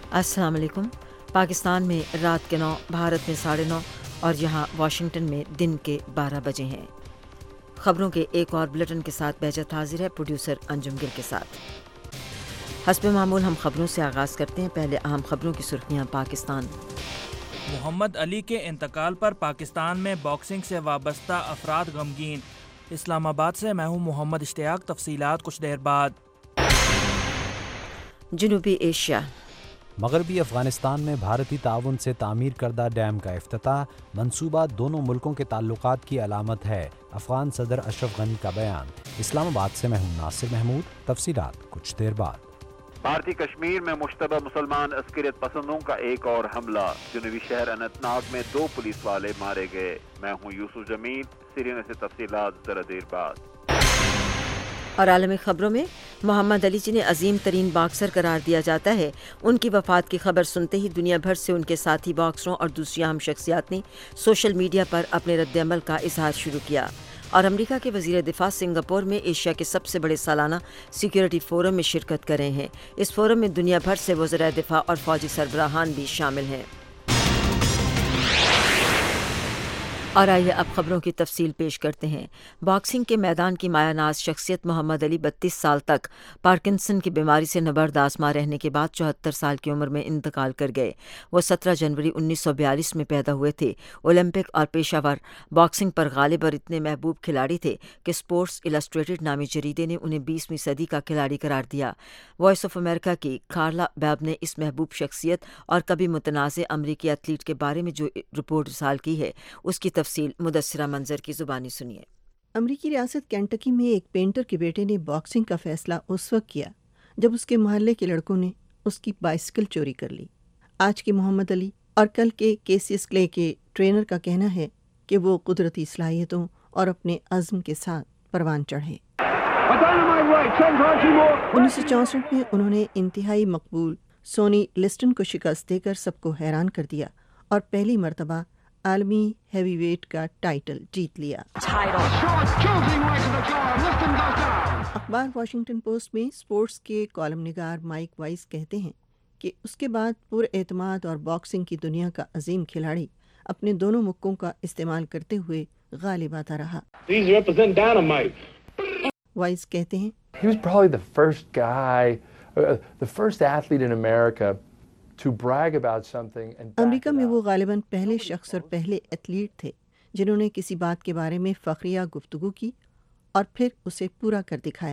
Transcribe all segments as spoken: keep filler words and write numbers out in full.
السلام علیکم۔ پاکستان میں رات کے نو، بھارت میں ساڑھے نو اور یہاں واشنگٹن میں دن کے بارہ بجے ہیں۔ خبروں کے ایک اور بلیٹن کے ساتھ بہجت حاضر ہے، پروڈیوسر انجم گل کے ساتھ۔ حسب معمول ہم خبروں سے آغاز کرتے ہیں۔ پہلے اہم خبروں کی سرخیاں۔ پاکستان محمد علی کے انتقال پر پاکستان میں باکسنگ سے وابستہ افراد غمگین۔ اسلام آباد سے میں ہوں محمد اشتیاق، تفصیلات کچھ دیر بعد۔ جنوبی ایشیا۔ مغربی افغانستان میں بھارتی تعاون سے تعمیر کردہ ڈیم کا افتتاح، منصوبہ دونوں ملکوں کے تعلقات کی علامت ہے، افغان صدر اشرف غنی کا بیان۔ اسلام آباد سے میں ہوں ناصر محمود، تفصیلات کچھ دیر بعد۔ بھارتی کشمیر میں مشتبہ مسلمان عسکریت پسندوں کا ایک اور حملہ، جنوبی شہر اننت ناگ میں دو پولیس والے مارے گئے۔ میں ہوں یوسف جمیل، سری نگر سے تفصیلات ذرا دیر بعد۔ اور عالمی خبروں میں، محمد علی جنہیں عظیم ترین باکسر قرار دیا جاتا ہے، ان کی وفات کی خبر سنتے ہی دنیا بھر سے ان کے ساتھی باکسروں اور دوسری اہم شخصیات نے سوشل میڈیا پر اپنے رد عمل کا اظہار شروع کیا۔ اور امریکہ کے وزیر دفاع سنگاپور میں ایشیا کے سب سے بڑے سالانہ سیکیورٹی فورم میں شرکت کر رہے ہیں۔ اس فورم میں دنیا بھر سے وزرائے دفاع اور فوجی سربراہان بھی شامل ہیں۔ اور آئیے اب خبروں کی تفصیل پیش کرتے ہیں۔ باکسنگ کے میدان کی مایہ ناز شخصیت محمد علی بتیس سال تک پارکنسن کی بیماری سے نبرد آزما رہنے کے بعد چوہتر سال کی عمر میں انتقال کر گئے۔ وہ سترہ جنوری انیس سو بیالیس میں پیدا ہوئے تھے۔ اولمپک اور پیشہ ور باکسنگ پر غالب اور اتنے محبوب کھلاڑی تھے کہ اسپورٹس السٹریٹڈ نامی جریدے نے انہیں بیسویں صدی کا کھلاڑی قرار دیا۔ وائس آف امریکہ کی کارلا بیب نے اس محبوب شخصیت اور کبھی متنازع امریکی ایتھلیٹ کے بارے میں جو رپورٹ ارسال کی ہے، اس کی تفصیل مدثرہ منظر کی زبانی سنیے۔ امریکی ریاست کینٹکی میں ایک پینٹر کے بیٹے نے باکسنگ کا فیصلہ اس وقت کیا جب اس کے محلے کے لڑکوں نے اس کی بائسیکل چوری کر لی۔ آج کے محمد علی اور کل کے کیسیس کلے کے ٹرینر کا کہنا ہے کہ وہ قدرتی صلاحیتوں اور اپنے عزم کے ساتھ پروان چڑھے۔ انیس سو چونسٹھ میں انہوں نے انتہائی مقبول سونی لسٹن کو شکست دے کر سب کو حیران کر دیا اور پہلی مرتبہ عالمی ہیوی ویٹ کا ٹائٹل جیت لیا۔ اخبار واشنگٹن پوسٹ میں اسپورٹس کے کالم نگار مائک وائس کہتے ہیں کہ اس کے بعد پر اعتماد اور باکسنگ کی دنیا کا عظیم کھلاڑی اپنے دونوں مکوں کا استعمال کرتے ہوئے غالب آتا رہا۔ وائس کہتے ہیں He was probably the first guy, uh, the first athlete in America to brag about something and back America it میں up. وہ غالباً پہلے شخص اور پہلے ایتھلیٹ تھے جنہوں نے کسی بات کے بارے میں فخریہ گفتگو کی اور پھر اسے پورا کر دکھایا۔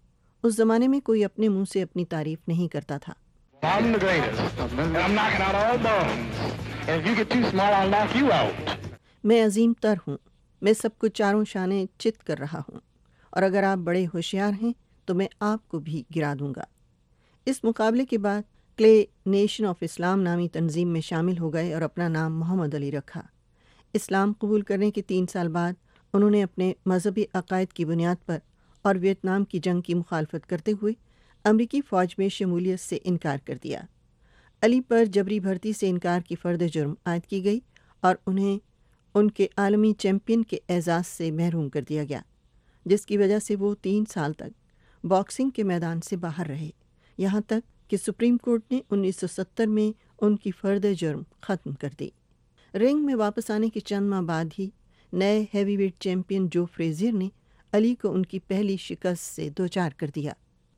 اس زمانے میں کوئی اپنے منہ سے اپنی تعریف نہیں کرتا تھا۔ I'm the greatest, and I'm knocking out all bums. And if you get too smart, I'll knock you out. میں عظیم تر ہوں، میں سب کو چاروں شانے چت کر رہا ہوں، اور اگر آپ بڑے ہوشیار ہیں تو میں آپ کو بھی گرا دوں گا۔ اس مقابلے کے بعد کلے نیشن آف اسلام نامی تنظیم میں شامل ہو گئے اور اپنا نام محمد علی رکھا۔ اسلام قبول کرنے کے تین سال بعد انہوں نے اپنے مذہبی عقائد کی بنیاد پر اور ویتنام کی جنگ کی مخالفت کرتے ہوئے امریکی فوج میں شمولیت سے انکار کر دیا۔ علی پر جبری بھرتی سے انکار کی فرد جرم عائد کی گئی اور انہیں ان کے عالمی چیمپئن کے اعزاز سے محروم کر دیا گیا، جس کی وجہ سے وہ تین سال تک باکسنگ کے میدان سے باہر رہے، یہاں تک کہ سپریم کورٹ نے انیس سو ستر میں ان کی فرد جرم ختم کر دی۔ رنگ میں واپس آنے کے چند ماہ بعد ہی نئے heavyweight champion Joe Frazier نے علی کو ان کی پہلی شکست سے دوچار کر دیا،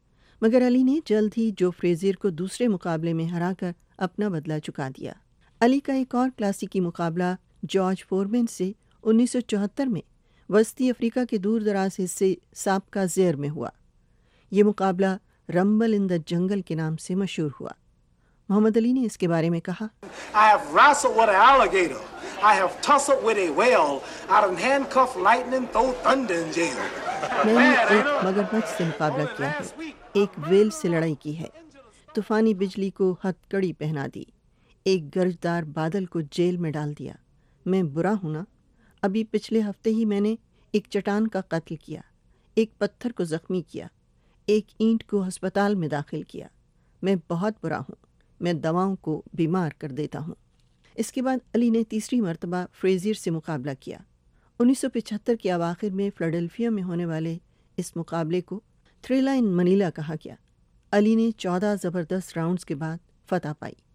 مگر علی نے جلد ہی جو فریزر کو دوسرے مقابلے میں ہرا کر اپنا بدلہ چکا دیا۔ علی کا ایک اور کلاسیکی مقابلہ جارج فورمین سے انیس سو چوہتر میں وسطی افریقہ کے دور دراز حصے سابقہ زیر میں ہوا۔ یہ مقابلہ رمبل ان دا جنگل کے نام سے مشہور ہوا۔ محمد علی نے اس کے بارے میں کہا، I have wrestled with an alligator. I have tussled with a whale. I done handcuffed lightning, throw thunder in jail. میں نے ایک مگرمچھ سے مقابلہ کیا ہے، ایک ویل سے لڑائی کی ہے، طوفانی بجلی کو ہتھ کڑی پہنا دی، ایک گرجدار بادل کو جیل میں ڈال دیا۔ میں برا ہوں نا؟ ابھی پچھلے ہفتے ہی میں نے ایک چٹان کا قتل کیا، ایک پتھر کو زخمی کیا، ایک اینٹ کو ہسپتال میں داخل کیا۔ میں بہت برا ہوں، میں دواؤں کو بیمار کر دیتا ہوں۔ اس کے بعد علی نے تیسری مرتبہ فریزر سے مقابلہ کیا۔ انیس سو پچہتر کے اواخر میں فلاڈیلفیا میں ہونے والے اس مقابلے کو تھریلا ان منیلا کہا گیا۔ علی نے چودہ زبردست راؤنڈز کے بعد فتح پائی۔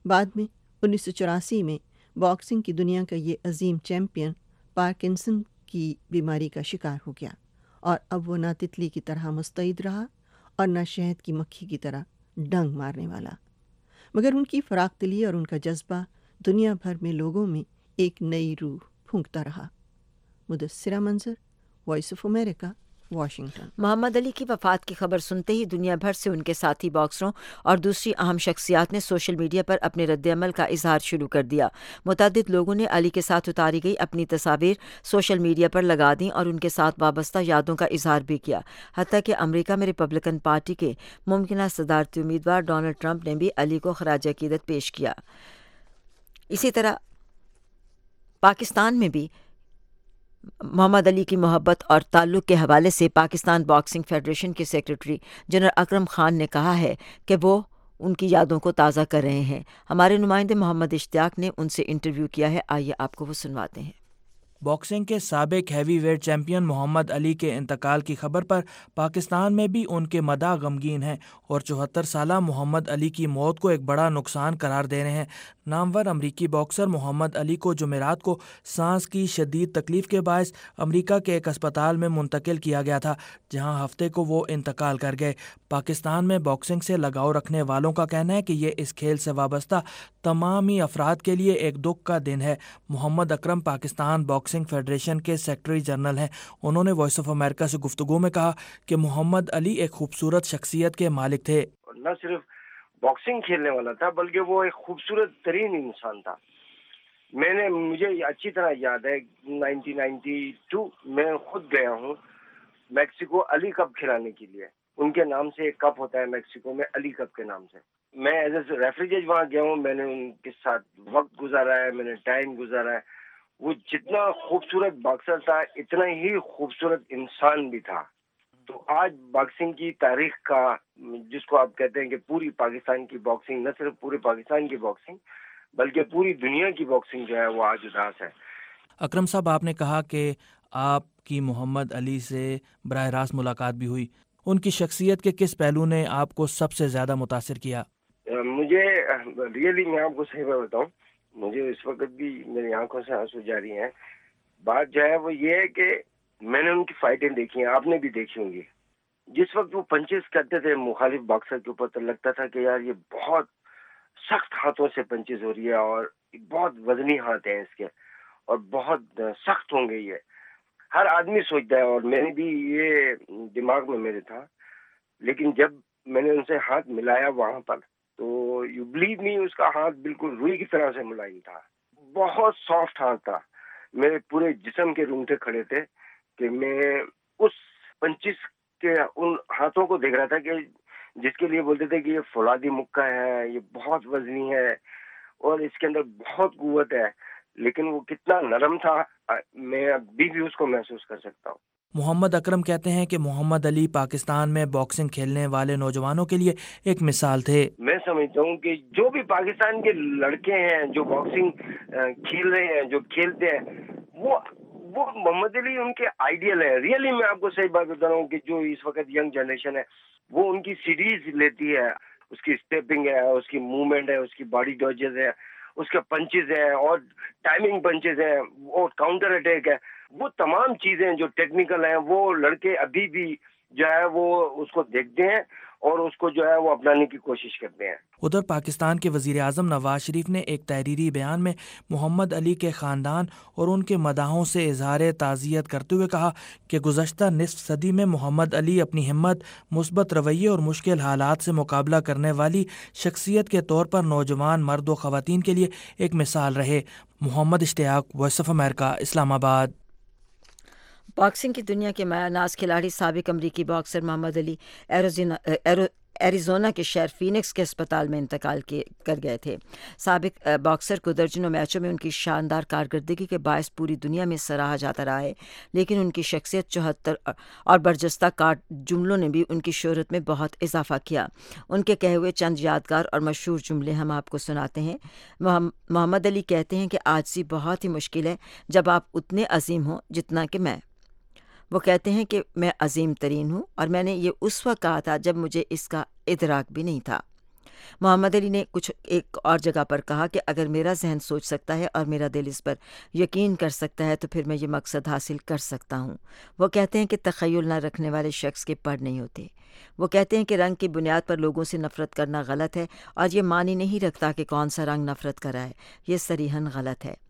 بعد میں انیس سو چوراسی میں باکسنگ کی دنیا کا یہ عظیم چیمپئن پارکنسن کی بیماری کا شکار ہو گیا، اور اب وہ نہ تتلی کی طرح مستعد رہا اور نہ شہد کی مکھی کی طرح ڈنگ مارنے والا، مگر ان کی فراخ دلی اور ان کا جذبہ دنیا بھر میں لوگوں میں ایک نئی روح پھونکتا رہا۔ Mudassira Manzar, Voice of America, Washington. Muhammad Ali کی وفات کی خبر سنتے ہی دنیا بھر سے ان کے ساتھی باکسروں اور دوسری اہم شخصیات نے سوشل میڈیا پر اپنے رد عمل کا اظہار شروع کر دیا۔ متعدد لوگوں نے علی کے ساتھ اتاری گئی اپنی تصاویر سوشل میڈیا پر لگا دیں اور ان کے ساتھ وابستہ یادوں کا اظہار بھی کیا، حتیٰ کہ امریکہ میں ریپبلکن پارٹی کے ممکنہ صدارتی امیدوار ڈونلڈ ٹرمپ نے بھی علی کو خراج عقیدت پیش کیا۔ اسی طرح پاکستان میں بھی محمد علی کی محبت اور تعلق کے حوالے سے پاکستان باکسنگ فیڈریشن کے سیکرٹری جنرل اکرم خان نے کہا ہے کہ وہ ان کی یادوں کو تازہ کر رہے ہیں۔ ہمارے نمائندے محمد اشتیاق نے ان سے انٹرویو کیا ہے، آئیے آپ کو وہ سنواتے ہیں۔ باکسنگ کے سابق heavyweight champion Muhammad Ali کے انتقال کی خبر پر پاکستان میں بھی ان کے مداح غمگین ہیں اور چوہتر سالہ محمد علی کی موت کو ایک بڑا نقصان قرار دے رہے ہیں۔ نامور امریکی باکسر محمد علی کو جمعرات کو سانس کی شدید تکلیف کے باعث امریکہ کے ایک اسپتال میں منتقل کیا گیا تھا، جہاں ہفتے کو وہ انتقال کر گئے۔ پاکستان میں باکسنگ سے لگاؤ رکھنے والوں کا کہنا ہے کہ یہ اس کھیل سے وابستہ تمامی افراد کے لیے ایک دکھ کا دن ہے۔ محمد اکرم پاکستان باکسنگ فیڈریشن کے سیکرٹری جنرل ہیں۔ انہوں نے وائس آف امریکہ سے گفتگو میں کہا کہ محمد علی ایک خوبصورت شخصیت کے مالک تھے۔ نہ صرف باکسنگ کھیلنے والا تھا بلکہ وہ ایک خوبصورت ترین انسان تھا۔ میں نے مجھے اچھی طرح یاد ہے نائنٹین نائنٹی ٹو میں خود گیا ہوں میکسیکو علی کپ کھلانے کے لیے۔ ان کے نام سے ایک کپ ہوتا ہے میکسیکو میں، علی کپ کے نام سے۔ میں ایز اے ریفری جج وہاں گیا ہوں، میں نے ان کے ساتھ وقت گزارا ہے، میں نے ٹائم گزارا ہے۔ وہ جتنا خوبصورت باکسر تھا اتنا ہی خوبصورت انسان بھی تھا۔ تو آج باکسنگ کی تاریخ کا، جس کو آپ کہتے ہیں کہ پوری پاکستان کی باکسنگ، نہ صرف پورے پاکستان کی باکسنگ بلکہ پوری دنیا کی باکسنگ جو ہے وہ آج اداس ہے۔ اکرم صاحب، آپ نے کہا کہ آپ کی محمد علی سے براہ راست ملاقات بھی ہوئی، ان کی شخصیت کے کس پہلو نے آپ کو سب سے زیادہ متاثر کیا؟ مجھے ریئلی میں آپ کو صحیح بات بتاؤں، مجھے اس وقت بھی میری آنکھوں سے آنسو جاری ہیں۔ بات جو ہے وہ یہ ہے کہ میں نے ان کی فائٹیں دیکھی ہیں، آپ نے بھی دیکھی ہوں گی۔ جس وقت وہ پنچز کرتے تھے مخالف باکسر کے اوپر تو لگتا تھا کہ یار یہ بہت سخت ہاتھوں سے پنچز ہو رہی ہے اور بہت وزنی ہاتھ ہیں اس کے اور بہت سخت ہوں گے یہ۔ ہر آدمی سوچتا ہے اور میں نے بھی یہ دماغ میں میرے تھا، لیکن جب میں نے ان سے ہاتھ ملایا وہاں پر تو یو بلیو می اس کا ہاتھ بالکل روئی کی طرح سے ملائم تھا، بہت سافٹ ہاتھ تھا۔ میرے پورے جسم کے رونگٹے کھڑے تھے کہ میں اس پنچز کے ان ہاتھوں کو دیکھ رہا تھا کہ جس کے لیے بولتے تھے کہ یہ فولادی مکہ ہے، یہ بہت وزنی ہے اور اس کے اندر بہت قوت ہے، لیکن وہ کتنا نرم تھا میں ابھی بھی اس کو محسوس کر سکتا ہوں۔ محمد اکرم کہتے ہیں کہ محمد علی پاکستان میں باکسنگ کھیلنے والے نوجوانوں کے لیے ایک مثال تھے۔ میں سمجھتا ہوں کہ جو بھی پاکستان کے لڑکے ہیں جو باکسنگ کھیل رہے ہیں، جو کھیلتے ہیں، وہ وہ محمد علی ان کے آئیڈیل ہے۔ ریئلی میں آپ کو صحیح بات بتا رہا ہوں کہ جو اس وقت ینگ جنریشن ہے وہ ان کی سیریز لیتی ہے، اس کی اسٹیپنگ ہے، اس کی موومنٹ ہے، اس کی باڈی ڈوجز ہے، اس کے پنچز ہیں اور ٹائمنگ پنچز ہیں اور کاؤنٹر اٹیک ہے، وہ تمام چیزیں جو ٹیکنیکل ہیں وہ لڑکے ابھی بھی جو ہے وہ اس کو دیکھتے ہیں اور اس کو جو ہے وہ اپنانے کی کوشش کرتے ہیں۔ ادھر پاکستان کے وزیر اعظم نواز شریف نے ایک تحریری بیان میں محمد علی کے خاندان اور ان کے مداحوں سے اظہار تعزیت کرتے ہوئے کہا کہ گزشتہ نصف صدی میں محمد علی اپنی ہمت، مثبت رویے اور مشکل حالات سے مقابلہ کرنے والی شخصیت کے طور پر نوجوان مرد و خواتین کے لیے ایک مثال رہے۔ محمد اشتیاق، وائس آف امریکہ، اسلام آباد۔ باکسنگ کی دنیا کے مایہ ناز کھلاڑی سابق امریکی باکسر محمد علی ایرو ایریزونا کے شہر فینکس کے اسپتال میں انتقال کر گئے تھے۔ سابق باکسر کو درجنوں میچوں میں ان کی شاندار کارکردگی کے باعث پوری دنیا میں سراہا جاتا رہا ہے، لیکن ان کی شخصیت، چوہتر اور برجستہ کاٹ جملوں نے بھی ان کی شہرت میں بہت اضافہ کیا۔ ان کے کہے ہوئے چند یادگار اور مشہور جملے ہم آپ کو سناتے ہیں۔ محمد علی کہتے ہیں کہ عاجزی بہت ہی مشکل ہے جب آپ اتنے عظیم ہوں جتنا کہ میں۔ وہ کہتے ہیں کہ میں عظیم ترین ہوں اور میں نے یہ اس وقت کہا تھا جب مجھے اس کا ادراک بھی نہیں تھا۔ محمد علی نے کچھ ایک اور جگہ پر کہا کہ اگر میرا ذہن سوچ سکتا ہے اور میرا دل اس پر یقین کر سکتا ہے تو پھر میں یہ مقصد حاصل کر سکتا ہوں۔ وہ کہتے ہیں کہ تخیل نہ رکھنے والے شخص کے پر نہیں ہوتے۔ وہ کہتے ہیں کہ رنگ کی بنیاد پر لوگوں سے نفرت کرنا غلط ہے اور یہ معنی نہیں رکھتا کہ کون سا رنگ نفرت کرائے، یہ صریحاً غلط ہے۔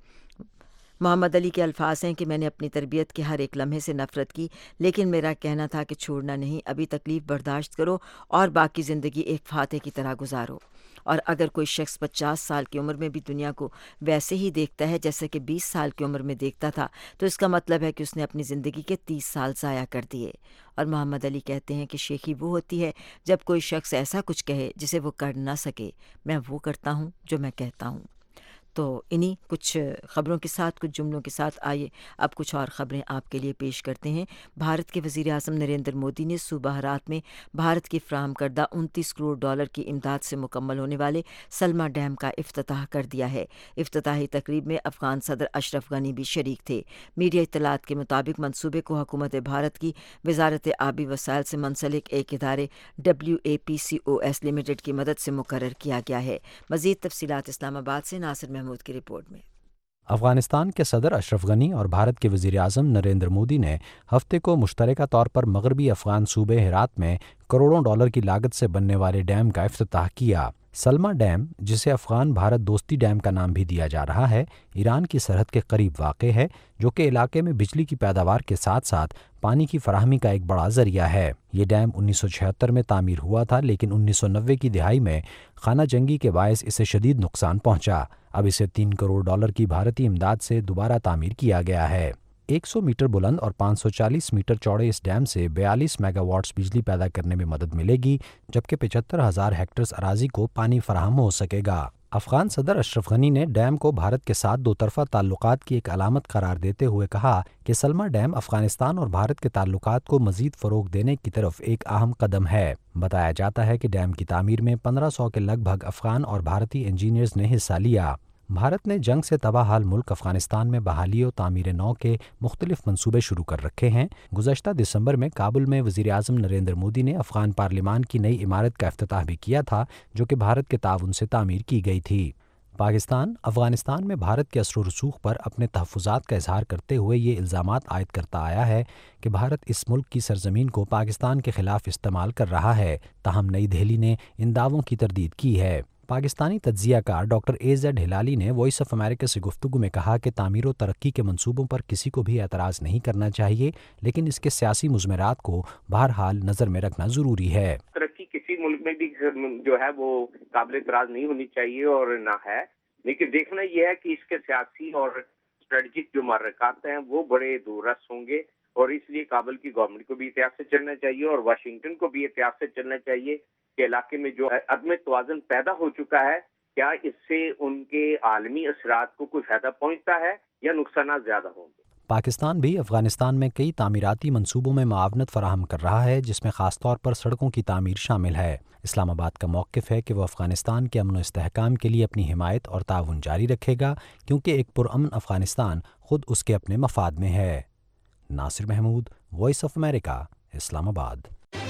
محمد علی کے الفاظ ہیں کہ میں نے اپنی تربیت کے ہر ایک لمحے سے نفرت کی، لیکن میرا کہنا تھا کہ چھوڑنا نہیں، ابھی تکلیف برداشت کرو اور باقی زندگی ایک فاتح کی طرح گزارو۔ اور اگر کوئی شخص پچاس سال کی عمر میں بھی دنیا کو ویسے ہی دیکھتا ہے جیسے کہ بیس سال کی عمر میں دیکھتا تھا تو اس کا مطلب ہے کہ اس نے اپنی زندگی کے تیس سال ضائع کر دیے۔ اور محمد علی کہتے ہیں کہ شیخی وہ ہوتی ہے جب کوئی شخص ایسا کچھ کہے جسے وہ کر نہ سکے، میں وہ کرتا ہوں جو میں کہتا ہوں۔ تو انہی کچھ خبروں کے ساتھ، کچھ جملوں کے ساتھ آئیے اب کچھ اور خبریں آپ کے لیے پیش کرتے ہیں۔ بھارت کے وزیر اعظم نریندر مودی نے صوبہ ہرات میں بھارت کی فراہم کردہ انتیس کروڑ ڈالر کی امداد سے مکمل ہونے والے سلما ڈیم کا افتتاح کر دیا ہے۔ افتتاحی تقریب میں افغان صدر اشرف غنی بھی شریک تھے۔ میڈیا اطلاعات کے مطابق منصوبے کو حکومت بھارت کی وزارت آبی وسائل سے منسلک ایک ادارے W A P C O S limited کی مدد سے مقرر کیا گیا ہے۔ مزید تفصیلات اسلام آباد سے ناصر محمود کی رپورٹ میں۔ افغانستان کے صدر اشرف غنی اور بھارت کے وزیر اعظم نریندر مودی نے ہفتے کو مشترکہ طور پر مغربی افغان صوبے ہرات میں کروڑوں ڈالر کی لاگت سے بننے والے ڈیم کا افتتاح کیا۔ سلما ڈیم، جسے افغان بھارت دوستی ڈیم کا نام بھی دیا جا رہا ہے، ایران کی سرحد کے قریب واقع ہے، جو کہ علاقے میں بجلی کی پیداوار کے ساتھ ساتھ پانی کی فراہمی کا ایک بڑا ذریعہ ہے۔ یہ ڈیم انیس سو چھہتر میں تعمیر ہوا تھا، لیکن انیس سو نوے کی دہائی میں خانہ جنگی کے باعث اسے شدید نقصان پہنچا۔ اب اسے تین کروڑ ڈالر کی بھارتی امداد سے دوبارہ تعمیر کیا گیا ہے۔ ایک سو میٹر بلند اور پانچ سو چالیس میٹر چوڑے اس ڈیم سے بیالیس میگا واٹس بجلی پیدا کرنے میں مدد ملے گی، جبکہ پچہتر ہزار ہیکٹرز اراضی کو پانی فراہم ہو سکے گا۔ افغان صدر اشرف غنی نے ڈیم کو بھارت کے ساتھ دو طرفہ تعلقات کی ایک علامت قرار دیتے ہوئے کہا کہ سلما ڈیم افغانستان اور بھارت کے تعلقات کو مزید فروغ دینے کی طرف ایک اہم قدم ہے۔ بتایا جاتا ہے کہ ڈیم کی تعمیر میں پندرہ سو کے لگ بھگ افغان اور بھارتی انجینئرز نے حصہ لیا۔ بھارت نے جنگ سے تباہ حال ملک افغانستان میں بحالی و تعمیر نو کے مختلف منصوبے شروع کر رکھے ہیں۔ گزشتہ دسمبر میں کابل میں وزیر اعظم نریندر مودی نے افغان پارلیمان کی نئی عمارت کا افتتاح بھی کیا تھا، جو کہ بھارت کے تعاون سے تعمیر کی گئی تھی۔ پاکستان افغانستان میں بھارت کے اثر و رسوخ پر اپنے تحفظات کا اظہار کرتے ہوئے یہ الزامات عائد کرتا آیا ہے کہ بھارت اس ملک کی سرزمین کو پاکستان کے خلاف استعمال کر رہا ہے، تاہم نئی دہلی نے ان دعووں کی تردید کی ہے۔ پاکستانی تجزیہ کار ڈاکٹر اے زیڈ ہلالی نے وائس آف امریکہ سے گفتگو میں کہا کہ تعمیر و ترقی کے منصوبوں پر کسی کو بھی اعتراض نہیں کرنا چاہیے، لیکن اس کے سیاسی مضمرات کو بہرحال نظر میں رکھنا ضروری ہے۔ ترقی کسی ملک میں بھی جو ہے وہ قابل اعتراض نہیں ہونی چاہیے اور نہ ہے، لیکن دیکھنا یہ ہے کہ اس کے سیاسی اور اسٹریٹجک جو محرکات ہیں وہ بڑے دوررس ہوں گے، اور اس لیے کابل کی گورنمنٹ کو بھی احتیاط سے چلنا چاہیے اور واشنگٹن کو بھی احتیاط سے چلنا چاہیے کہ علاقے میں جو عدم توازن پیدا ہو چکا ہے، کیا اس سے ان کے عالمی اثرات کو کوئی فائدہ پہنچتا ہے یا نقصانات زیادہ ہوں گے۔ پاکستان بھی افغانستان میں کئی تعمیراتی منصوبوں میں معاونت فراہم کر رہا ہے، جس میں خاص طور پر سڑکوں کی تعمیر شامل ہے۔ اسلام آباد کا موقف ہے کہ وہ افغانستان کے امن و استحکام کے لیے اپنی حمایت اور تعاون جاری رکھے گا، کیونکہ ایک پرامن افغانستان خود اس کے اپنے مفاد میں ہے۔ Nasir Mahmood, Voice of America, Islamabad.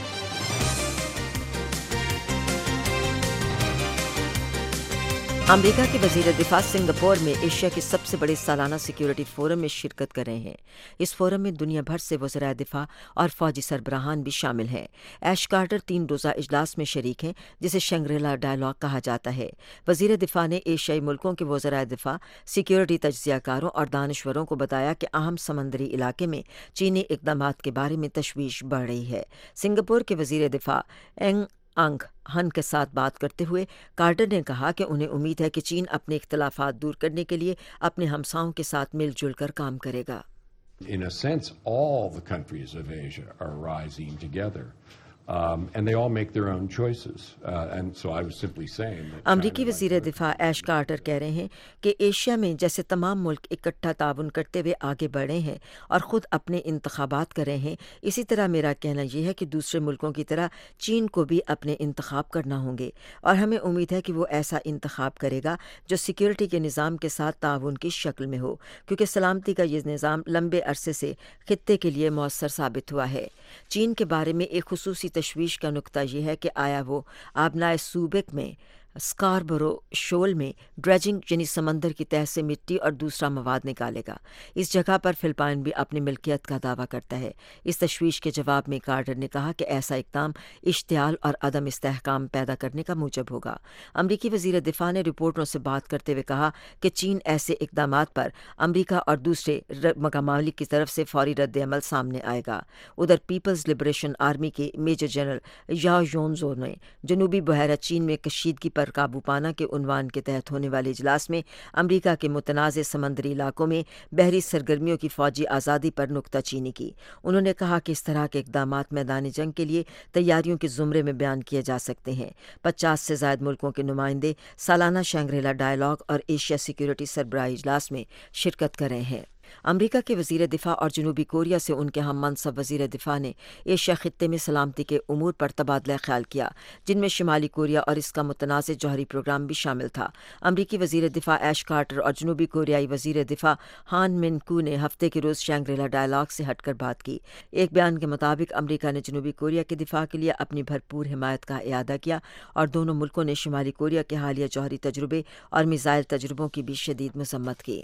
امریکہ کے وزیر دفاع سنگاپور میں ایشیا کے سب سے بڑے سالانہ سیکیورٹی فورم میں شرکت کر رہے ہیں۔ اس فورم میں دنیا بھر سے وزرائے دفاع اور فوجی سربراہان بھی شامل ہیں۔ ایش کارٹر تین روزہ اجلاس میں شریک ہیں، جسے شنگریلا ڈائیلاگ کہا جاتا ہے۔ وزیر دفاع نے ایشیائی ملکوں کے وزرائے دفاع، سیکیورٹی تجزیہ کاروں اور دانشوروں کو بتایا کہ اہم سمندری علاقے میں چینی اقدامات کے بارے میں تشویش بڑھ رہی ہے۔ سنگاپور کے وزیر دفاع اینگ انگ ہن کے ساتھ بات کرتے ہوئے کارٹر نے کہا کہ انہیں امید ہے کہ چین اپنے اختلافات دور کرنے کے لیے اپنے ہمساؤں کے ساتھ مل جل کر کام کرے گا۔ In a sense, all the countries of Asia are rising together. Um, and they all make their own choices. Uh, and so I was simply saying that امریکی وزیر دفاع ایش کارٹر کہہ رہے ہیں کہ ایشیا میں جیسے تمام ملک اکٹھا تعاون کرتے ہوئے آگے بڑھ رہے ہیں اور خود اپنے انتخابات کر رہے ہیں، اسی طرح میرا کہنا یہ ہے کہ دوسرے ملکوں کی طرح چین کو بھی اپنے انتخاب کرنا ہوں گے، اور ہمیں امید ہے کہ وہ ایسا انتخاب کرے گا جو سیکیورٹی کے نظام کے ساتھ تعاون کی شکل میں ہو، کیونکہ سلامتی کا یہ نظام لمبے عرصے سے خطے کے لیے مؤثر ثابت ہوا ہے۔ چین کے بارے میں ایک خصوصی تشویش کا نقطہ یہ ہے کہ آیا وہ آبنائے سوبک میں اسکاربرو شول میں ڈریجنگ یعنی سمندر کی تہہ سے مٹی اور دوسرا مواد نکالے گا۔ اس جگہ پر فلپائن بھی اپنی ملکیت کا دعویٰ کرتا ہے۔ اس تشویش کے جواب میں کارٹر نے کہا کہ ایسا اقدام اشتعال اور عدم استحکام پیدا کرنے کا موجب ہوگا۔ امریکی وزیر دفاع نے رپورٹروں سے بات کرتے ہوئے کہا کہ چین ایسے اقدامات پر امریکہ اور دوسرے ممالک کی طرف سے فوری رد عمل سامنے آئے گا۔ ادھر پیپلز لبریشن آرمی کے میجر جنرل یاو یونزو نے جنوبی بحیرہ چین میں کشیدگی پر قابو پانا کے عنوان کے تحت ہونے والے اجلاس میں امریکہ کے متنازع سمندری علاقوں میں بحری سرگرمیوں کی فوجی آزادی پر نکتہ چینی کی۔ انہوں نے کہا کہ اس طرح کے اقدامات میدان جنگ کے لیے تیاریوں کے زمرے میں بیان کیے جا سکتے ہیں۔ پچاس سے زائد ملکوں کے نمائندے سالانہ شینگریلا ڈائیلاگ اور ایشیا سیکیورٹی سربراہی اجلاس میں شرکت کر رہے ہیں۔ امریکہ کے وزیر دفاع اور جنوبی کوریا سے ان کے ہم منصب وزیر دفاع نے ایشیا خطے میں سلامتی کے امور پر تبادلہ خیال کیا، جن میں شمالی کوریا اور اس کا متنازع جوہری پروگرام بھی شامل تھا۔ امریکی وزیر دفاع ایش کارٹر اور جنوبی کوریائی وزیر دفاع ہان من کو نے ہفتے کے روز شینگریلا ڈائیلاگ سے ہٹ کر بات کی۔ ایک بیان کے مطابق امریکہ نے جنوبی کوریا کے دفاع کے لیے اپنی بھرپور حمایت کا اعادہ کیا اور دونوں ملکوں نے شمالی کوریا کے حالیہ جوہری تجربے اور میزائل تجربوں کی بھی شدید مذمت کی۔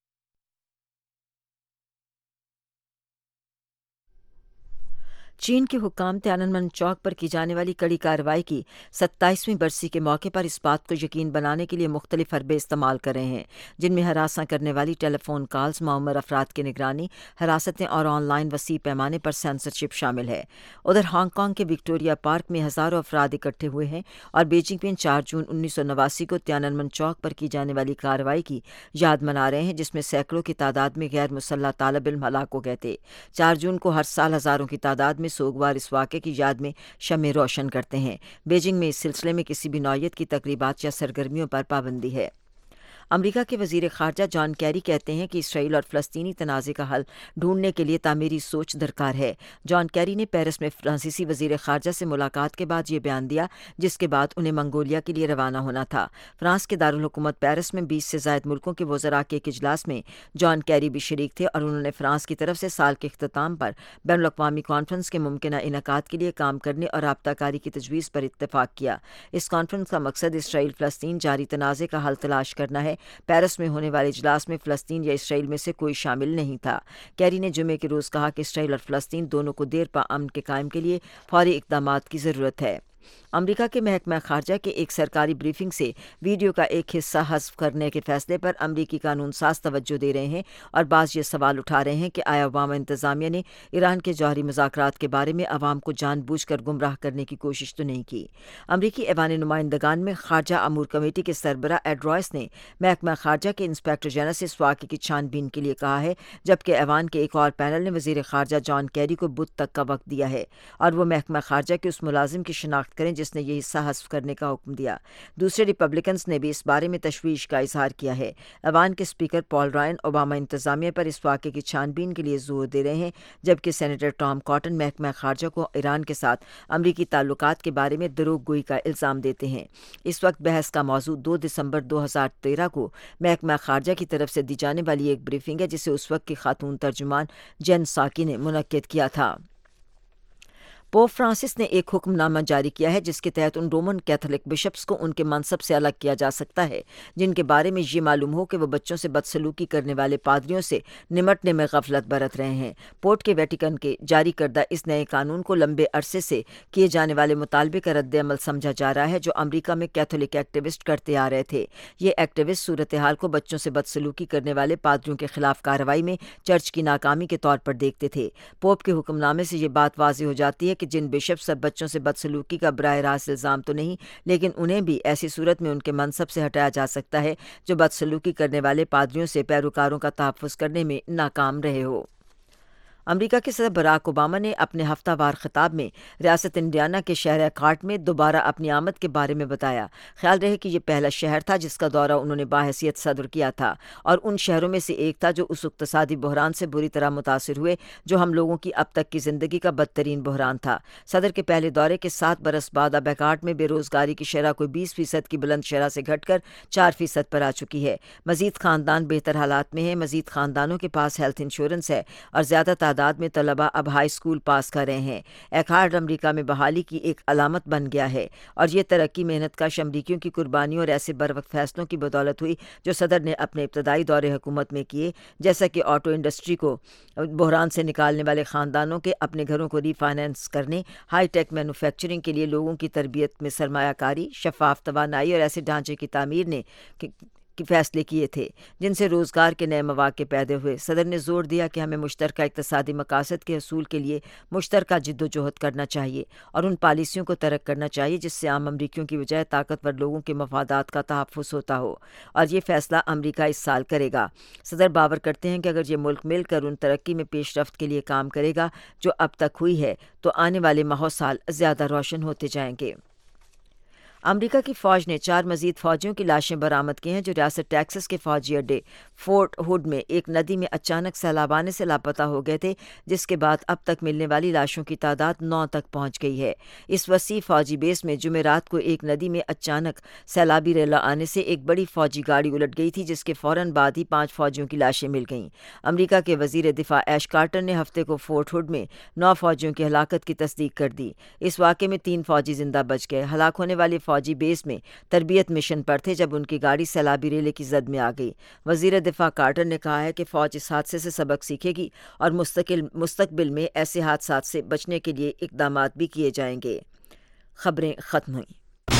چین کے حکام تیاننمن چوک پر کی جانے والی کڑی کارروائی کی ستائیسویں برسی کے موقع پر اس بات کو یقین بنانے کے لیے مختلف حربے استعمال کر رہے ہیں، جن میں ہراساں کرنے والی ٹیلی فون کالز، معمر افراد کی نگرانی، حراستیں اور آن لائن وسیع پیمانے پر سینسرشپ شامل ہے۔ ادھر ہانگ کانگ کے وکٹوریہ پارک میں ہزاروں افراد اکٹھے ہوئے ہیں اور بیجنگ میں چار جون انیس سو نواسی کو تیاننمن چوک پر کی جانے والی کارروائی کی یاد منا رہے ہیں، جس میں سینکڑوں کی تعداد میں غیر مسلح طالب علم ہلاک ہو گئے تھے۔ چار جون کو ہر سال ہزاروں کی تعداد میں سوگوار اس واقعے کی یاد میں شمع روشن کرتے ہیں۔ بیجنگ میں اس سلسلے میں کسی بھی نوعیت کی تقریبات یا سرگرمیوں پر پابندی ہے۔ امریکہ کے وزیر خارجہ جان کیری کہتے ہیں کہ اسرائیل اور فلسطینی تنازع کا حل ڈھونڈنے کے لیے تعمیری سوچ درکار ہے۔ جان کیری نے پیرس میں فرانسیسی وزیر خارجہ سے ملاقات کے بعد یہ بیان دیا، جس کے بعد انہیں منگولیا کے لیے روانہ ہونا تھا۔ فرانس کے دارالحکومت پیرس میں بیس سے زائد ملکوں کے وزراء کے ایک اجلاس میں جان کیری بھی شریک تھے اور انہوں نے فرانس کی طرف سے سال کے اختتام پر بین الاقوامی کانفرنس کے ممکنہ انعقاد کے لیے کام کرنے اور رابطہ کاری کی تجویز پر اتفاق کیا۔ اس کانفرنس کا مقصد اسرائیل فلسطین جاری تنازع کا حل تلاش کرنا ہے۔ پیرس میں ہونے والے اجلاس میں فلسطین یا اسرائیل میں سے کوئی شامل نہیں تھا۔ کیری نے جمعے کے روز کہا کہ اسرائیل اور فلسطین دونوں کو دیر پا امن کے قائم کے لیے فوری اقدامات کی ضرورت ہے۔ امریکہ کے محکمہ خارجہ کے ایک سرکاری بریفنگ سے ویڈیو کا ایک حصہ حذف کرنے کے فیصلے پر امریکی قانون ساز توجہ دے رہے ہیں اور بعض یہ سوال اٹھا رہے ہیں کہ آیا اوباما انتظامیہ نے ایران کے جوہری مذاکرات کے بارے میں عوام کو جان بوجھ کر گمراہ کرنے کی کوشش تو نہیں کی۔ امریکی ایوان نمائندگان میں خارجہ امور کمیٹی کے سربراہ ایڈ رائس نے محکمہ خارجہ کے انسپیکٹر جنرل سے اس واقعے کی چھان بین کے لیے کہا ہے، جبکہ ایوان کے ایک اور پینل نے وزیر خارجہ جان کیری کو بدھ تک کا وقت دیا ہے اور وہ محکمہ خارجہ کے اس ملازم کی شناخت کریں جس نے یہ حصہ حذف کرنے کا حکم دیا۔ دوسرے ریپبلکنز نے بھی اس بارے میں تشویش کا اظہار کیا ہے۔ ایوان کے اسپیکر پال رائن اوباما انتظامیہ پر اس واقعے کی چھان بین کے لیے زور دے رہے ہیں، جبکہ سینیٹر ٹام کاٹن محکمہ خارجہ کو ایران کے ساتھ امریکی تعلقات کے بارے میں دروغ گوئی کا الزام دیتے ہیں۔ اس وقت بحث کا موضوع دو دسمبر دو ہزار تیرہ کو محکمہ خارجہ کی طرف سے دی جانے والی ایک بریفنگ ہے، جسے اس وقت کی خاتون ترجمان جین ساکی نے منعقد کیا تھا۔ پوپ فرانسس نے ایک حکم نامہ جاری کیا ہے جس کے تحت ان رومن کیتھولک بشپس کو ان کے منصب سے الگ کیا جا سکتا ہے جن کے بارے میں یہ معلوم ہو کہ وہ بچوں سے بدسلوکی کرنے والے پادریوں سے نمٹنے میں غفلت برت رہے ہیں۔ پورٹ کے ویٹیکن کے جاری کردہ اس نئے قانون کو لمبے عرصے سے کیے جانے والے مطالبے کا رد عمل سمجھا جا رہا ہے جو امریکہ میں کیتھولک ایکٹیوسٹ کرتے آ رہے تھے۔ یہ ایکٹیوسٹ صورتحال کو بچوں سے بدسلوکی کرنے والے پادریوں کے خلاف کارروائی میں چرچ کی ناکامی کے طور پر دیکھتے تھے۔ پوپ کے حکم نامے سے یہ بات واضح ہو جاتی ہے کہ جن بشپ سب بچوں سے بدسلوکی کا براہ راست الزام تو نہیں، لیکن انہیں بھی ایسی صورت میں ان کے منصب سے ہٹایا جا سکتا ہے جو بدسلوکی کرنے والے پادریوں سے پیروکاروں کا تحفظ کرنے میں ناکام رہے ہو۔ امریکہ کے صدر براک اوباما نے اپنے ہفتہ وار خطاب میں ریاست انڈیانا کے شہر کارٹ میں دوبارہ اپنی آمد کے بارے میں بتایا۔ خیال رہے کہ یہ پہلا شہر تھا جس کا دورہ انہوں نے باحثیت صدر کیا تھا اور ان شہروں میں سے ایک تھا جو اس اقتصادی بحران سے بری طرح متاثر ہوئے جو ہم لوگوں کی اب تک کی زندگی کا بدترین بحران تھا۔ صدر کے پہلے دورے کے سات برس بعد اب کارٹ میں بے روزگاری کی شرح کوئی بیس فیصد کی بلند شرح سے گھٹ کر چار فیصد پر آ چکی ہے۔ مزید خاندان بہتر حالات میں ہیں، مزید خاندانوں کے پاس ہیلتھ انشورنس ہے اور زیادہ تعداد तादाद में तलबा अब हाई स्कूल पास कर रहे हैं। एकार्ड अमरीका में बहाली की एक अलामत बन गया है और ये तरक्की मेहनत कश अमरीकियों की कुर्बानियों और ऐसे बरवक्त फैसलों की बदौलत हुई जो सदर ने अपने इब्तदाई दौरे हुकूमत में किए, जैसा कि ऑटो इंडस्ट्री को बहरान से निकालने वाले ख़ानदानों के अपने घरों को रीफाइनेंस करने, हाई टेक मैन्युफैक्चरिंग के लिए लोगों की तरबियत में सरमायाकारी, शफाफ तवानाई और ऐसे ढांचे की तामीर ने के फैसले किए थे जिनसे रोज़गार के नए मौक़े पैदा हुए। सदर ने जोर दिया कि हमें मुश्तरका इक़्तिसादी मकासद के हसूल के लिए मुश्तरका जिद्दोजहद करना चाहिए और उन पॉलिसियों को तरक करना चाहिए जिससे आम अमरीकियों की बजाय ताकतवर लोगों के मफादात का तहफ़्फ़ुज़ होता हो, और ये फ़ैसला अमरीका इस साल करेगा। सदर बावर करते हैं कि अगर ये मुल्क मिलकर उन तरक्की में पेश रफ्त के लिए काम करेगा जो अब तक हुई है तो आने वाले माह साल ज़्यादा रोशन होते जाएंगे। अमरीका की फ़ौज ने चार मज़ीद फ़ौजियों की लाशें बरामद की हैं जो रियासत टेक्सास के फ़ौजी अड्डे फोर्ट हुड में एक नदी में अचानक सैलाब आने से लापता हो गए थे, जिसके बाद अब तक मिलने वाली लाशों की तादाद नौ तक पहुंच गई है। इस वसी फ़ौजी बेस में जुमेरात को एक नदी में अचानक सैलाबी रेला आने से एक बड़ी फ़ौजी गाड़ी उलट गई थी, जिसके फ़ौरन बाद ही पाँच फ़ौजियों की लाशें मिल गईं। अमरीका के वज़ीर दिफ़ा ऐश कार्टर ने हफ्ते को फोर्ट हुड में नौ फ़ौजियों की हलाकत की तस्दीक कर दी। इस वाक़े में तीन फ़ौजी जिंदा बच गए। हलाक होने वाले फ़ौजी बेस में तरबियत मिशन पर थे जब उनकी गाड़ी सैलाबी रेले की जद में आ गई। वज़ीर दिफ़ा कार्टर ने कहा है कि फ़ौज इस हादसे से सबक सीखेगी और मुस्तकिल मुस्तकबिल में ऐसे हादसात से बचने के लिए इक़दामात भी किए जाएंगे। खबरें ख़त्म हुई।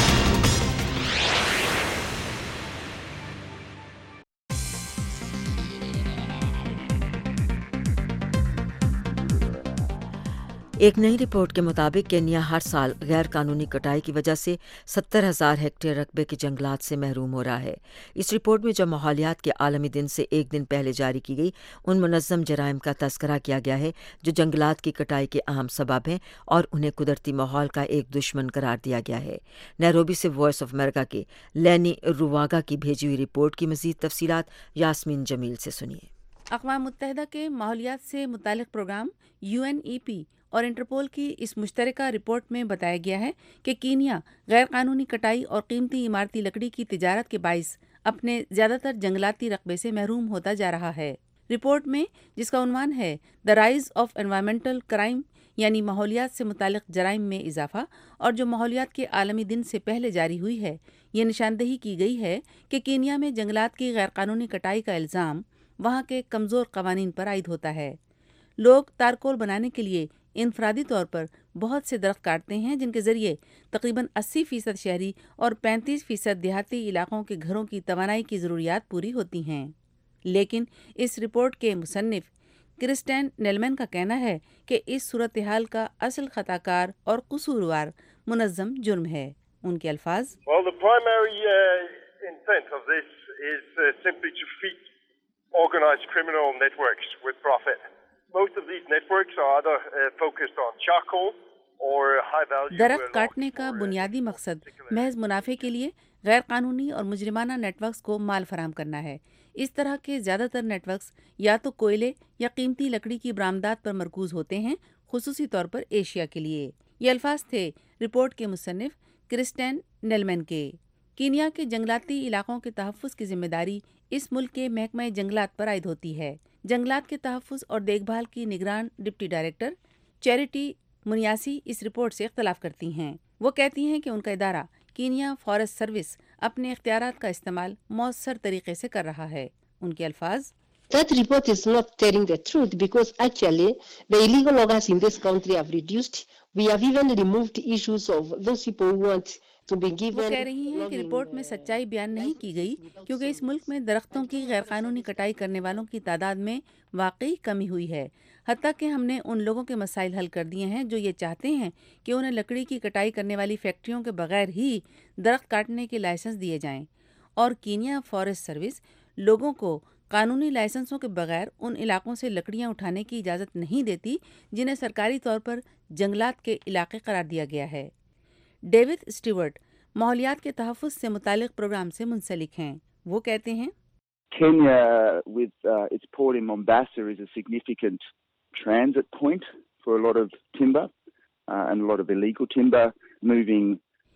एक नई रिपोर्ट के मुताबिक केन्या हर साल गैर कानूनी कटाई की वजह से सत्तर हज़ार हेक्टेयर रकबे के जंगलात से महरूम हो रहा है। इस रिपोर्ट में जो माहौलियात के आलमी दिन से एक दिन पहले जारी की गई, उन मुनज़्ज़म जराइम का तस्करा किया गया है जो जंगलात की कटाई के अहम सबब हैं और उन्हें कुदरती माहौल का एक दुश्मन करार दिया गया है। नैरोबी से वॉइस ऑफ अमेरिका के लैनी रुवागा की भेजी हुई रिपोर्ट की मज़ीद तफसीलात यास्मीन जमील से सुनिए। अक़वाम मुत्तहिदा के माहौलियात से मुताल्लिक़ programme U N E P और इंटरपोल की इस मुश्तरका रिपोर्ट में बताया गया है कि कीनिया गैर कानूनी कटाई और कीमती इमारती लकड़ी की तिजारत के बाइस अपने ज़्यादातर जंगलाती रकबे से महरूम होता जा रहा है। रिपोर्ट में, जिसका उन्वान है the rise of environmental crime यानी माहौलियात से मुताल्लिक़ जराइम में इजाफा, और जो माहौलियात के आलमी दिन से पहले जारी हुई है, ये निशानदही की गई है कि कीनिया में जंगलात की गैर कानूनी कटाई का इल्ज़ाम वहाँ के कमज़ोर कवानीन पर आयद होता है। लोग तारकोल बनाने के लिए इनफरादी तौर पर बहुत से दरख्त काटते हैं, जिनके ज़रिए तकरीबन अस्सी फ़ीसद शहरी और पैंतीस फ़ीसद देहाती इलाक़ों के घरों की तवानाई की ज़रूरियात पूरी होती हैं। लेकिन इस रिपोर्ट के मुसन्निफ़ क्रिस्टेन नेलमैन का कहना है कि इस सूरत हाल का असल खताकार और कसूरवार मुनज़्ज़म जुर्म है। उनके अल्फाज, well, the primary uh, intent of this is uh, simply to feed organized criminal networks with profit. Most of these networks are either uh, focused on charcoal or high value. दरख्त काटने का बुनियादी मकसद महज मुनाफे के लिए गैर कानूनी और मुजरिमाना नेटवर्क्स को माल फराहम करना है। इस तरह के ज़्यादातर नेटवर्क्स या तो कोयले या कीमती लकड़ी की बरामदात पर मरकूज होते हैं, खुसूसी तौर पर एशिया के लिए। ये अल्फाज थे रिपोर्ट के मुसन्निफ़ क्रिस्टेन नेलमैन के। कीनिया के जंगलाती इलाकों के तहफ़्फ़ुज़ की जिम्मेदारी इस मुल्क के महकमा जंगलात पर आयद होती है। जंगलात के तहफ़्फ़ुज़ और देखभाल की निगरान डिप्टी डायरेक्टर चैरिटी मुनियासी इस रिपोर्ट से इख्तलाफ करती हैं। वो कहती हैं कि उनका इदारा कीनिया फॉरेस्ट सर्विस अपने इख्तियारात का इस्तेमाल मौसर तरीके से कर रहा है। उनके अल्फाज, That report is not telling the truth because actually the illegal loggers in this country have reduced. We have even removed issues of those people who want to be given. वो कह रही हैं कि रिपोर्ट में सच्चाई बयान नहीं की गई क्योंकि इस मुल्क में दरख्तों की गैर कानूनी कटाई करने वालों की तादाद में वाकई कमी हुई है। हत्ता कि हमने उन लोगों के मसाइल हल कर दिए हैं जो ये चाहते हैं कि उन्हें लकड़ी की कटाई करने वाली फैक्ट्रियों के बगैर ही दरख्त काटने के लाइसेंस दिए जाएं, और कीनिया फॉरेस्ट सर्विस लोगों को कानूनी लाइसेंसों के बगैर उन इलाकों से लकड़ियां उठाने की इजाज़त नहीं देती जिन्हें सरकारी तौर पर जंगलात के इलाके करार दिया गया है। डेविड स्टीवर्ट माहौलियात के तहफ़्फ़ुज़ से मुतालिक प्रोग्राम से मुंसलिक हैं। वो कहते हैं, Kenya with uh, its port in Mombasa is a significant transit point for a lot of timber uh, and a lot of illegal timber moving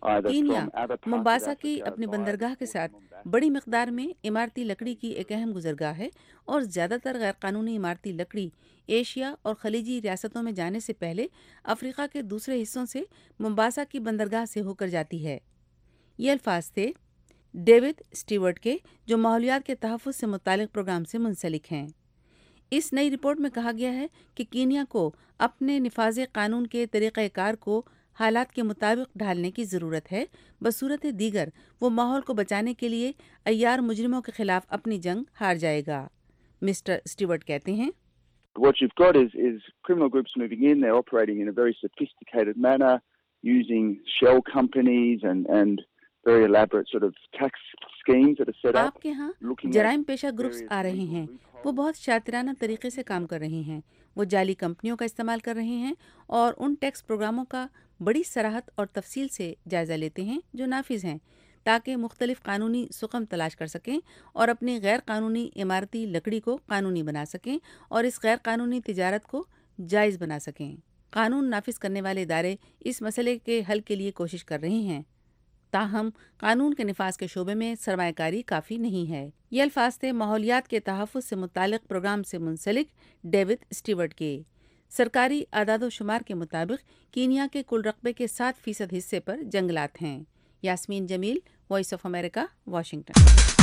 Kenya Mombasa کی اپنی بندرگاہ کے ساتھ بڑی مقدار میں عمارتی لکڑی کی ایک اہم گزرگاہ ہے اور زیادہ تر غیر قانونی عمارتی لکڑی ایشیا اور خلیجی ریاستوں میں جانے سے پہلے افریقہ کے دوسرے حصوں سے ممباسا کی بندرگاہ سے ہو کر جاتی ہے۔ یہ الفاظ تھے ڈیوڈ اسٹیورٹ کے، جو ماحولیات کے تحفظ سے متعلق پروگرام سے منسلک ہیں۔ اس نئی رپورٹ میں کہا گیا ہے کہ کینیا کو اپنے نفاذ قانون کے طریقہ کار کو حالات کے مطابق ڈھالنے کی ضرورت ہے، بصورت دیگر وہ ماحول کو بچانے کے لیے عیار مجرموں کے خلاف اپنی جنگ ہار جائے گا۔ مسٹر اسٹیورٹ کہتے ہیں What you've got is, is criminal groups moving in, they're operating in a very sophisticated manner, using shell companies and, and very elaborate sort of tax schemes that are set up. آپ کے ہاں جرائم پیشہ groups آ رہے ہیں، وہ بہت شاطرانہ طریقے سے کام کر رہے ہیں، وہ جعلی کمپنیوں کا استعمال کر رہے ہیں اور ان ٹیکس پروگراموں کا بڑی صراحت اور تفصیل سے جائزہ لیتے ہیں جو نافذ ہیں، تاکہ مختلف قانونی سقم تلاش کر سکیں اور اپنی غیر قانونی عمارتی لکڑی کو قانونی بنا سکیں اور اس غیر قانونی تجارت کو جائز بنا سکیں۔ قانون نافذ کرنے والے ادارے اس مسئلے کے حل کے لیے کوشش کر رہے ہیں، تاہم قانون کے نفاذ کے شعبے میں سرمایہ کاری کافی نہیں ہے۔ یہ الفاظ تھے ماحولیات کے تحفظ سے متعلق پروگرام سے منسلک ڈیوڈ اسٹیورٹ کے۔ سرکاری اعداد و شمار کے مطابق کینیا کے کل رقبے کے سات فیصد حصے پر جنگلات ہیں۔ Yasmeen Jamil, Voice of America, Washington.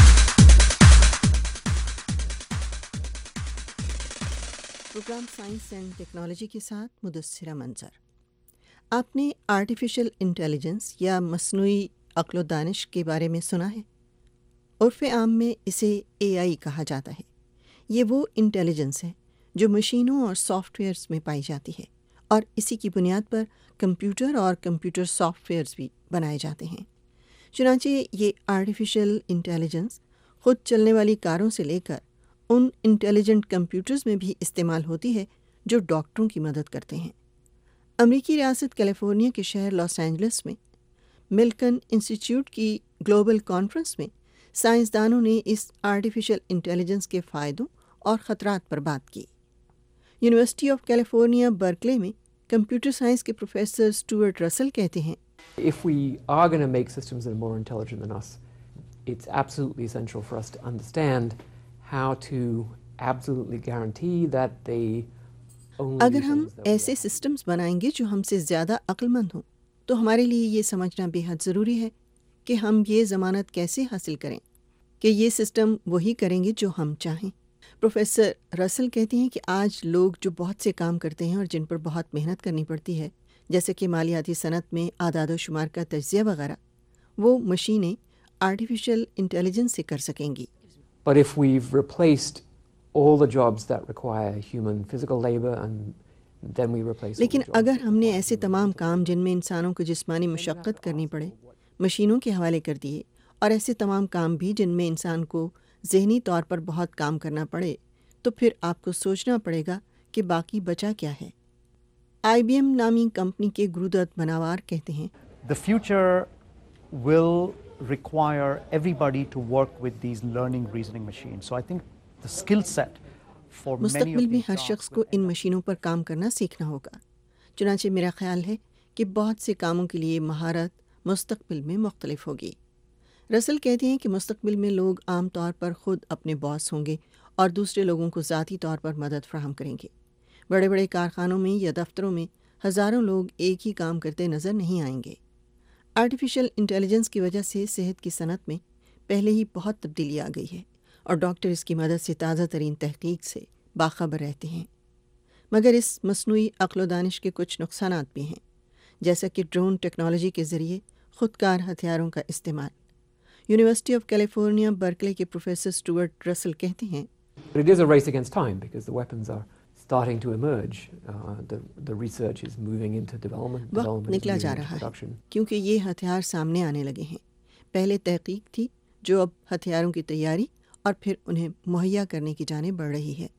Programme science and technology کے ساتھ مدثرہ منظر۔ آپ نے آرٹیفیشل انٹیلیجنس یا مصنوعی عقل و دانش کے بارے میں سنا ہے؟ عرف عام میں اسے اے آئی کہا جاتا ہے۔ یہ وہ انٹیلیجنس ہے جو مشینوں اور سافٹ ویئرز میں پائی جاتی ہے، اور اسی کی بنیاد پر کمپیوٹر اور کمپیوٹر سافٹ ویئرز بھی بنائے جاتے ہیں۔ چنانچہ یہ آرٹیفیشل انٹیلیجنس خود چلنے والی کاروں سے لے کر ان انٹیلیجنٹ کمپیوٹرز میں بھی استعمال ہوتی ہے جو ڈاکٹروں کی مدد کرتے ہیں۔ امریکی ریاست کیلیفورنیا کے شہر لاس اینجلس میں ملکن انسٹیٹیوٹ کی گلوبل کانفرنس میں سائنسدانوں نے اس آرٹیفیشل انٹیلیجنس کے فائدوں اور خطرات پر بات کی۔ یونیورسٹی آف کیلیفورنیا برکلے میں کمپیوٹر سائنس کے پروفیسر اسٹوارٹ رسل کہتے ہیں If we are going to make systems that are more intelligent than us, it's absolutely essential for us to understand how to absolutely guarantee that they only اگر ہم ایسے systems بنائیں گے جو ہم سے زیادہ عقل مند ہوں تو ہمارے لیے یہ سمجھنا بے حد ضروری ہے کہ ہم یہ ضمانت کیسے حاصل کریں کہ یہ سسٹم وہی کریں گے جو ہم چاہیں۔ پروفیسر رسل کہتے ہیں کہ آج لوگ جو بہت سے کام کرتے ہیں اور جن پر بہت محنت کرنی پڑتی ہے، جیسے کہ مالیاتی صنعت میں اعداد و شمار کا تجزیہ وغیرہ، وہ مشینیں آرٹیفیشل انٹیلیجنس سے کر سکیں گی۔ But if we've replaced all the jobs that require human physical labor and then we replace لیکن اگر ہم نے ایسے تمام کام جن میں انسانوں کو جسمانی مشقت کرنی پڑے مشینوں کے حوالے کر دیے، اور ایسے تمام کام بھی جن میں انسان کو ذہنی طور پر بہت کام کرنا پڑے، تو پھر آپ کو سوچنا پڑے گا کہ باقی بچا کیا ہے۔ آئی بی ایم نامی کمپنی کے گرودت مناوار کہتے ہیں The future will require everybody to work with these learning reasoning machines. So I think the skill set for many of مستقبل میں these ہر jobs شخص کو ان مشینوں پر کام کرنا سیکھنا ہوگا۔ چنانچہ میرا خیال ہے کہ بہت سے کاموں کے لیے مہارت مستقبل میں مختلف ہوگی۔ رسل کہتے ہیں کہ مستقبل میں لوگ عام طور پر خود اپنے باس ہوں گے اور دوسرے لوگوں کو ذاتی طور پر مدد فراہم کریں گے۔ بڑے بڑے کارخانوں میں یا دفتروں میں ہزاروں لوگ ایک ہی کام کرتے نظر نہیں آئیں گے۔ آرٹیفیشل انٹیلیجنس کی وجہ سے صحت کی صنعت میں پہلے ہی بہت تبدیلی آ گئی ہے، اور ڈاکٹر اس کی مدد سے تازہ ترین تحقیق سے باخبر رہتے ہیں۔ مگر اس مصنوعی عقل و دانش کے کچھ نقصانات بھی ہیں، جیسا کہ ڈرون ٹیکنالوجی کے ذریعے خودکار ہتھیاروں کا استعمال۔ یونیورسٹی آف کیلیفورنیا برکلے کے پروفیسر اسٹوارٹ رسل کہتے ہیں But it is a race against time because the weapons are starting to emerge. Uh, the, the research is moving into development. وقت نکلا جا رہا ہے کیونکہ یہ ہتھیار سامنے آنے لگے ہیں۔ پہلے تحقیق تھی جو اب ہتھیاروں کی تیاری اور پھر انہیں مہیا کرنے کی جانب بڑھ رہی ہے۔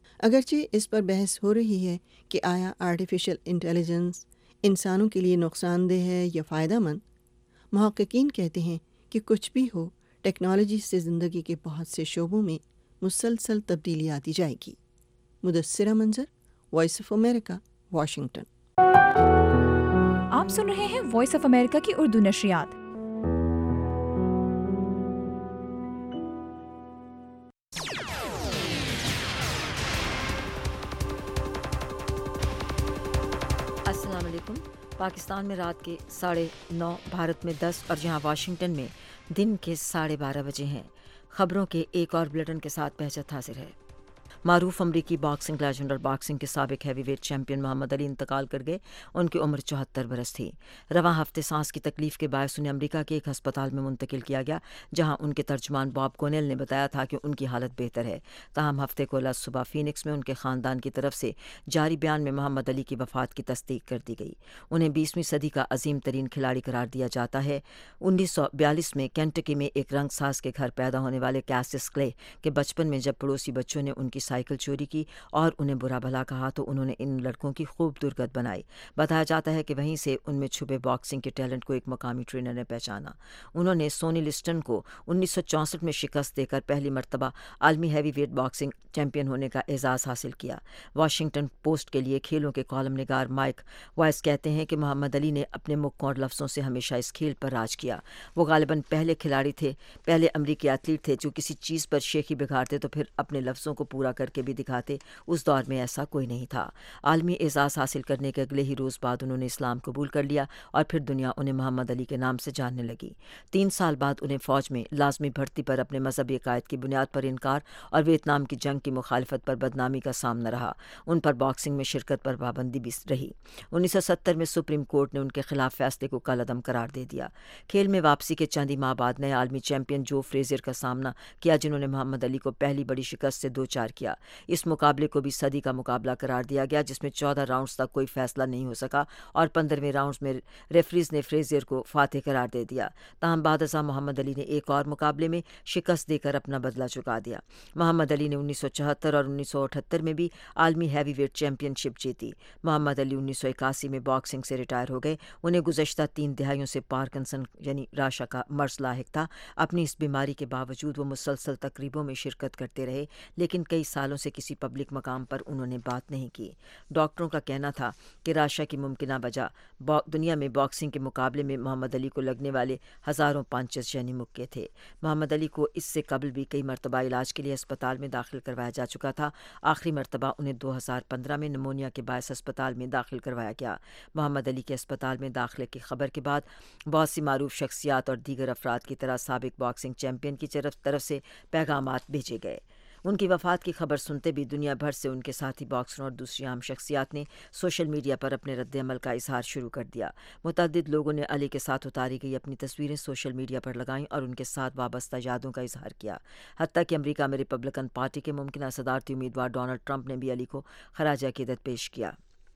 اگرچہ اس پر بحث ہو رہی ہے کہ آیا آرٹیفیشل انٹیلیجنس انسانوں کے لیے نقصان دہ ہے یا فائدہ مند، محققین کہتے ہیں کہ کچھ بھی ہو، ٹیکنالوجی سے زندگی کے بہت سے شعبوں میں مسلسل تبدیلی آتی جائے گی۔ مدثرہ Manzar, Voice of America, Washington. آپ آپ سن رہے ہیں وائس آف امریکہ کی اردو نشریات۔ السلام علیکم۔ پاکستان میں رات کے ساڑھے نو، بھارت میں دس اور جہاں واشنگٹن میں دن کے ساڑھے بارہ بجے ہیں۔ خبروں کے ایک اور بلیٹن کے ساتھ بہجت حاضر ہے۔ معروف امریکی باکسنگ لیجنڈ اور باکسنگ کے سابق heavyweight champion Muhammad Ali انتقال کر گئے۔ ان کی عمر چوہتر برس تھی۔ رواں ہفتے سانس کی تکلیف کے باعث انہیں امریکہ کے ایک ہسپتال میں منتقل کیا گیا، جہاں ان کے ترجمان باب کونیل نے بتایا تھا کہ ان کی حالت بہتر ہے۔ تاہم ہفتے کو الگ صبح فینکس میں ان کے خاندان کی طرف سے جاری بیان میں محمد علی کی وفات کی تصدیق کر دی گئی۔ انہیں بیسویں صدی کا عظیم ترین کھلاڑی قرار دیا جاتا ہے۔ انیس سو بیالیس میں کینٹکی میں ایک رنگ ساز کے گھر پیدا ہونے والے کیسس کلے کے بچپن میں جب پڑوسی بچوں نے ان کی سائیکل چوری کی اور انہیں برا بھلا کہا تو انہوں نے ان لڑکوں کی خوب درگت بنائی۔ بتایا جاتا ہے کہ وہیں سے ان میں چھپے باکسنگ کے ٹیلنٹ کو ایک مقامی ٹرینر نے پہچانا۔ انہوں نے سونی لسٹن کو انیس سو چونسٹھ میں شکست دے کر پہلی مرتبہ عالمی ہیوی ویٹ باکسنگ چیمپئن ہونے کا اعزاز حاصل کیا۔ واشنگٹن پوسٹ کے لیے کھیلوں کے کالم نگار مائک وائس کہتے ہیں کہ محمد علی نے اپنے مکھ اور لفظوں سے ہمیشہ اس کھیل پر راج کیا۔ وہ غالباً پہلے کھلاڑی تھے پہلے امریکی ایتھلیٹ تھے جو کسی چیز پر شیخی بگاڑتے تو پھر اپنے لفظوں کو پورا کر کے بھی دکھاتے۔ اس دور میں ایسا کوئی نہیں تھا۔ عالمی اعزاز حاصل کرنے کے اگلے ہی روز بعد انہوں نے اسلام قبول کر لیا اور پھر دنیا انہیں محمد علی کے نام سے جاننے لگی۔ تین سال بعد انہیں فوج میں لازمی بھرتی پر اپنے مذہبی عقائد کی بنیاد پر انکار اور ویتنام کی جنگ کی مخالفت پر بدنامی کا سامنا رہا۔ ان پر باکسنگ میں شرکت پر پابندی بھی رہی۔ انیس سو ستر میں سپریم کورٹ نے ان کے خلاف فیصلے کو کالعدم قرار دے دیا۔ کھیل میں واپسی کے چند ہی ماہ بعد نئے عالمی چیمپئن جو فریزر کا سامنا کیا، جنہوں نے محمد علی کو پہلی بڑی شکست سے دو چار کیا۔ اس مقابلے کو بھی صدی کا مقابلہ قرار دیا گیا، جس میں چودہ راؤنڈز تک کوئی فیصلہ نہیں ہو سکا اور پندرہویں راؤنڈز میں ریفریز نے فریزر کو فاتح قرار دے دیا۔ تاہم بعد ازاں محمد علی نے ایک اور مقابلے میں شکست دے کر اپنا بدلہ چکا دیا۔ محمد علی نے انیس سو چوہتر اور انیس سو اٹھہتر میں بھی عالمی ہیوی ویٹ چیمپئن شپ جیتی۔ محمد علی انیس سو اکاسی میں باکسنگ سے ریٹائر ہو گئے۔ انہیں گزشتہ تین دہائیوں سے پارکنسن یعنی راشا کا مرض لاحق تھا۔ اپنی اس بیماری کے باوجود وہ مسلسل تقریبوں میں شرکت کرتے رہے، لیکن کئی سالوں سے کسی پبلک مقام پر انہوں نے بات نہیں کی۔ ڈاکٹروں کا کہنا تھا کہ راشا کی ممکنہ وجہ دنیا میں باکسنگ کے مقابلے میں محمد علی کو لگنے والے ہزاروں پانچز یعنی مکے تھے۔ محمد علی کو اس سے قبل بھی کئی مرتبہ علاج کے لیے اسپتال میں داخل کروایا جا چکا تھا۔ آخری مرتبہ انہیں دو ہزار پندرہ میں نمونیا کے باعث اسپتال میں داخل کروایا گیا۔ محمد علی کے اسپتال میں داخلے کی خبر کے بعد بہت سی معروف شخصیات اور دیگر افراد کی طرح سابق باکسنگ چیمپئن کی طرف سے پیغامات بھیجے گئے۔ ان کی وفات کی خبر سنتے بھی دنیا بھر سے ان کے ساتھی باکسروں اور دوسری عام شخصیات نے سوشل میڈیا پر اپنے رد عمل کا اظہار شروع کر دیا۔ متعدد لوگوں نے علی کے ساتھ اتاری گئی اپنی تصویریں سوشل میڈیا پر لگائیں اور ان کے ساتھ وابستہ یادوں کا اظہار کیا۔ حتیٰ کہ امریکہ میں ریپبلکن پارٹی کے ممکنہ صدارتی امیدوار ڈونلڈ ٹرمپ نے بھی علی کو خراج عقیدت پیش کیا۔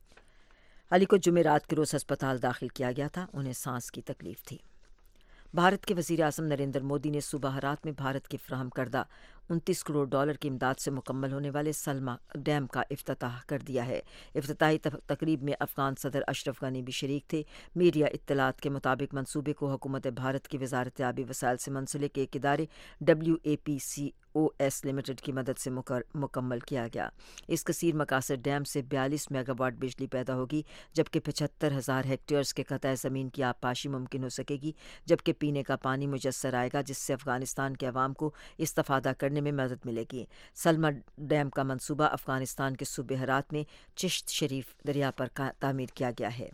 علی کو جمعرات کے روز ہسپتال داخل کیا گیا تھا۔ انہیں سانس کی تکلیف تھی۔ بھارت کے وزیر اعظم نریندر مودی نے صبح رات میں بھارت کے فراہم کردہ انتیس کروڑ ڈالر کی امداد سے مکمل ہونے والے سلما ڈیم کا افتتاح کر دیا ہے۔ افتتاحی تقریب میں افغان صدر اشرف غنی بھی شریک تھے۔ میڈیا اطلاعات کے مطابق منصوبے کو حکومت بھارت کی وزارت آبی وسائل سے منسلک ایک ادارے W A P C O S limited کی مدد سے مکمل کیا گیا۔ اس کثیر مقاصد ڈیم سے بیالیس میگا واٹ بجلی پیدا ہوگی، جبکہ پچہتر ہزار ہیکٹیئرز کے قطع زمین کی آبپاشی ممکن ہو سکے گی، جبکہ پینے کا پانی میسر آئے گا، جس سے افغانستان کے عوام کو استفادہ کرنے میں مدد ملے گی۔ سلما ڈیم کا منصوبہ افغانستان کے صوبے ہرات میں چشت شریف دریا پر تعمیر کیا گیا ہے۔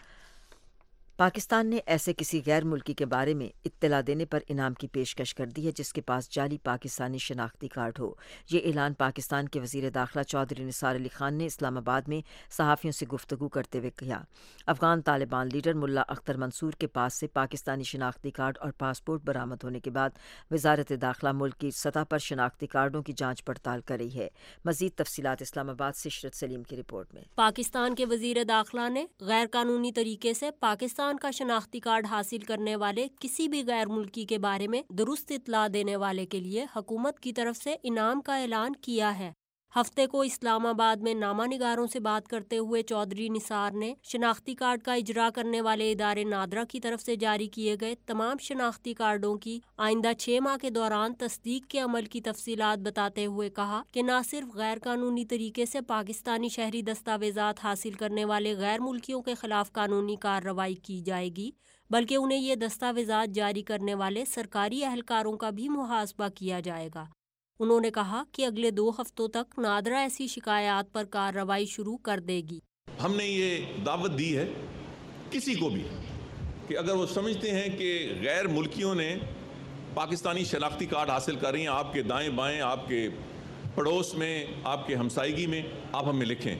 پاکستان نے ایسے کسی غیر ملکی کے بارے میں اطلاع دینے پر انعام کی پیشکش کر دی ہے جس کے پاس جعلی پاکستانی شناختی کارڈ ہو۔ یہ اعلان پاکستان کے وزیر داخلہ چودھری نثار علی خان نے اسلام آباد میں صحافیوں سے گفتگو کرتے ہوئے کیا۔ افغان طالبان لیڈر ملا اختر منصور کے پاس سے پاکستانی شناختی کارڈ اور پاسپورٹ برآمد ہونے کے بعد وزارت داخلہ ملک کی سطح پر شناختی کارڈوں کی جانچ پڑتال کر رہی ہے۔ مزید تفصیلات اسلام آباد سے عشرت سلیم کی رپورٹ میں۔ پاکستان کے وزیر داخلہ نے غیر قانونی طریقے سے پاکستان کا شناختی کارڈ حاصل کرنے والے کسی بھی غیر ملکی کے بارے میں درست اطلاع دینے والے کے لیے حکومت کی طرف سے انعام کا اعلان کیا ہے۔ ہفتے کو اسلام آباد میں نامہ نگاروں سے بات کرتے ہوئے چودھری نثار نے شناختی کارڈ کا اجرا کرنے والے ادارے نادرا کی طرف سے جاری کیے گئے تمام شناختی کارڈوں کی آئندہ چھ ماہ کے دوران تصدیق کے عمل کی تفصیلات بتاتے ہوئے کہا کہ نہ صرف غیر قانونی طریقے سے پاکستانی شہری دستاویزات حاصل کرنے والے غیر ملکیوں کے خلاف قانونی کارروائی کی جائے گی بلکہ انہیں یہ دستاویزات جاری کرنے والے سرکاری اہلکاروں کا بھی محاسبہ کیا جائے گا۔ انہوں نے کہا کہ اگلے دو ہفتوں تک نادرا ایسی شکایات پر کارروائی شروع کر دے گی۔ ہم نے یہ دعوت دی ہے کسی کو بھی کہ اگر وہ سمجھتے ہیں کہ غیر ملکیوں نے پاکستانی شناختی کارڈ حاصل کر رہی ہیں آپ کے دائیں بائیں، آپ کے پڑوس میں، آپ کے ہمسائیگی میں، آپ ہمیں لکھیں،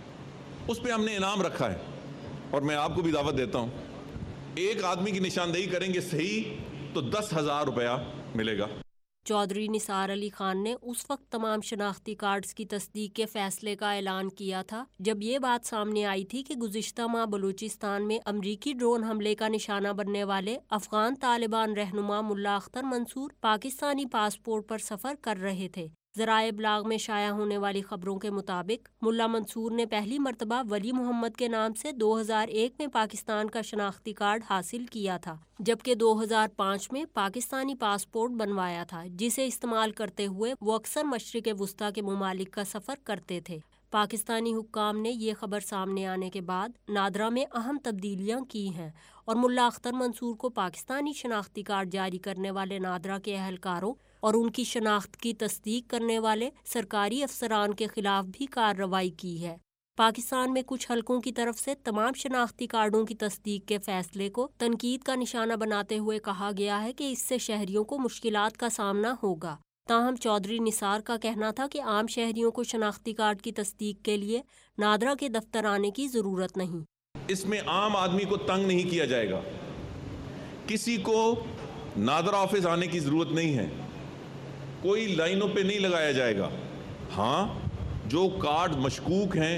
اس پہ ہم نے انعام رکھا ہے۔ اور میں آپ کو بھی دعوت دیتا ہوں، ایک آدمی کی نشاندہی کریں گے صحیح تو دس ہزار روپیہ ملے گا۔ چودھری نثار علی خان نے اس وقت تمام شناختی کارڈز کی تصدیق کے فیصلے کا اعلان کیا تھا جب یہ بات سامنے آئی تھی کہ گزشتہ ماہ بلوچستان میں امریکی ڈرون حملے کا نشانہ بننے والے افغان طالبان رہنما ملا اختر منصور پاکستانی پاسپورٹ پر سفر کر رہے تھے۔ ذرائع ابلاغ میں شائع ہونے والی خبروں کے مطابق ملا منصور نے پہلی مرتبہ ولی محمد کے نام سے دو ہزار ایک میں پاکستان کا شناختی کارڈ حاصل کیا تھا، جبکہ دو ہزار پانچ میں پاکستانی پاسپورٹ بنوایا تھا، جسے استعمال کرتے ہوئے وہ اکثر مشرق وسطیٰ کے ممالک کا سفر کرتے تھے۔ پاکستانی حکام نے یہ خبر سامنے آنے کے بعد نادرا میں اہم تبدیلیاں کی ہیں اور ملا اختر منصور کو پاکستانی شناختی کارڈ جاری کرنے والے نادرا کے اہلکاروں اور ان کی شناخت کی تصدیق کرنے والے سرکاری افسران کے خلاف بھی کارروائی کی ہے۔ پاکستان میں کچھ حلقوں کی طرف سے تمام شناختی کارڈوں کی تصدیق کے فیصلے کو تنقید کا نشانہ بناتے ہوئے کہا گیا ہے کہ اس سے شہریوں کو مشکلات کا سامنا ہوگا۔ تاہم چودھری نثار کا کہنا تھا کہ عام شہریوں کو شناختی کارڈ کی تصدیق کے لیے نادرا کے دفتر آنے کی ضرورت نہیں۔ اس میں عام آدمی کو تنگ نہیں کیا جائے گا، کسی کو نادرا آفس آنے کی ضرورت نہیں ہے، کوئی لائنوں پہ نہیں لگایا جائے گا۔ ہاں، جو کارڈ مشکوک ہیں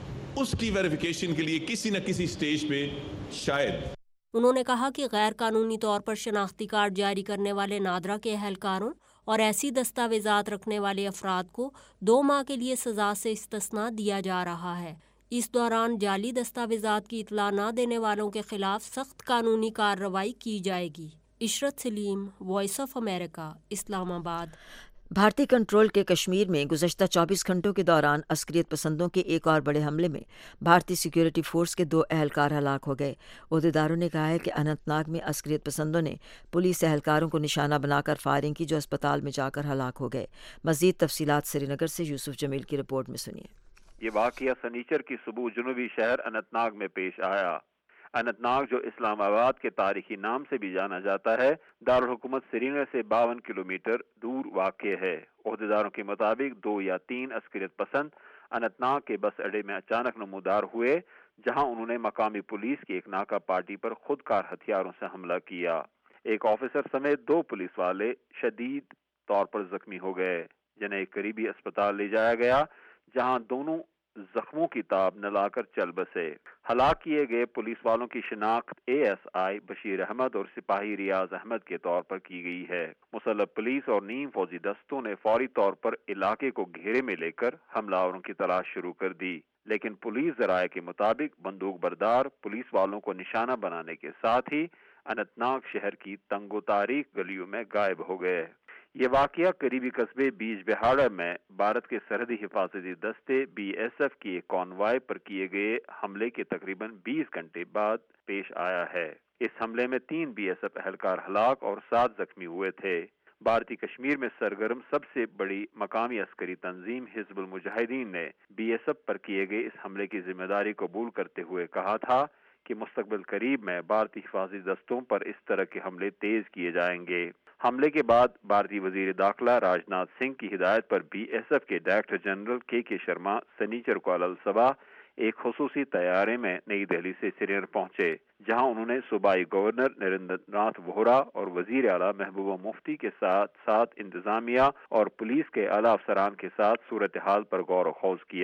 اس کی ویریفیکیشن کے لیے کسی نہ کسی سٹیج پہ شاید۔ انہوں نے کہا کہ غیر قانونی طور پر شناختی کارڈ جاری کرنے والے نادرا کے اہلکاروں اور ایسی دستاویزات رکھنے والے افراد کو دو ماہ کے لیے سزا سے استثناء دیا جا رہا ہے۔ اس دوران جعلی دستاویزات کی اطلاع نہ دینے والوں کے خلاف سخت قانونی کارروائی کی جائے گی۔ عشرت سلیم، وائس آف امریکہ، اسلام آباد۔ بھارتی کنٹرول کے کشمیر میں گزشتہ چوبیس گھنٹوں کے دوران عسکریت پسندوں کے ایک اور بڑے حملے میں بھارتی سیکیورٹی فورس کے دو اہلکار ہلاک ہو گئے۔ عہدیداروں نے کہا ہے کہ اننت ناگ میں عسکریت پسندوں نے پولیس اہلکاروں کو نشانہ بنا کر فائرنگ کی جو اسپتال میں جا کر ہلاک ہو گئے۔ مزید تفصیلات سری نگر سے یوسف جمیل کی رپورٹ میں سنیے۔ یہ واقعہ سنیچر کی صبح جنوبی شہر اننت ناگ میں پیش آیا۔ اننت ناگ جو اسلام آباد کے تاریخی نام سے بھی جانا جاتا ہے، دارالحکومت سری نگر سے باون کلومیٹر دور واقع ہے۔ عہدیداروں کے مطابق دو یا تین عسکریت پسند اننت ناگ کے بس اڈے میں اچانک نمودار ہوئے، جہاں انہوں نے مقامی پولیس کی ایک ناکہ پارٹی پر خود کار ہتھیاروں سے حملہ کیا۔ ایک آفیسر سمیت دو پولیس والے شدید طور پر زخمی ہو گئے، جنہیں ایک قریبی اسپتال لے جایا گیا، جہاں دونوں زخموں کی تاب نہ لا کر چل بسے۔ ہلاک کیے گئے پولیس والوں کی شناخت A S I Bashir Ahmed اور سپاہی ریاض احمد کے طور پر کی گئی ہے۔ مسلح پولیس اور نیم فوجی دستوں نے فوری طور پر علاقے کو گھیرے میں لے کر حملہ آوروں کی تلاش شروع کر دی، لیکن پولیس ذرائع کے مطابق بندوق بردار پولیس والوں کو نشانہ بنانے کے ساتھ ہی اننت ناگ شہر کی تنگ و تاریک گلیوں میں غائب ہو گئے۔ یہ واقعہ قریبی قصبے بیج بہاڑا میں بھارت کے سرحدی حفاظتی دستے بی ایس ایف کی ایک کانوائے پر کیے گئے حملے کے تقریباً بیس گھنٹے بعد پیش آیا ہے۔ اس حملے میں تین بی ایس ایف اہلکار ہلاک اور سات زخمی ہوئے تھے۔ بھارتی کشمیر میں سرگرم سب سے بڑی مقامی عسکری تنظیم حزب المجاہدین نے بی ایس ایف پر کیے گئے اس حملے کی ذمہ داری قبول کرتے ہوئے کہا تھا کہ مستقبل قریب میں بھارتی حفاظتی دستوں پر اس طرح کے حملے تیز کیے جائیں گے۔ حملے کے بعد بھارتی وزیر داخلہ راجناتھ سنگھ کی ہدایت پر بی ایس ایف کے director general K K Sharma سنیچر کو الصبح ایک خصوصی طیارے میں نئی دہلی سے سری نگر پہنچے، جہاں انہوں نے صوبائی گورنر نریندر ناتھ ووہرا اور وزیر اعلیٰ محبوبہ مفتی کے ساتھ ساتھ انتظامیہ اور پولیس کے اعلیٰ افسران کے ساتھ صورتحال پر غور و خوض کیا۔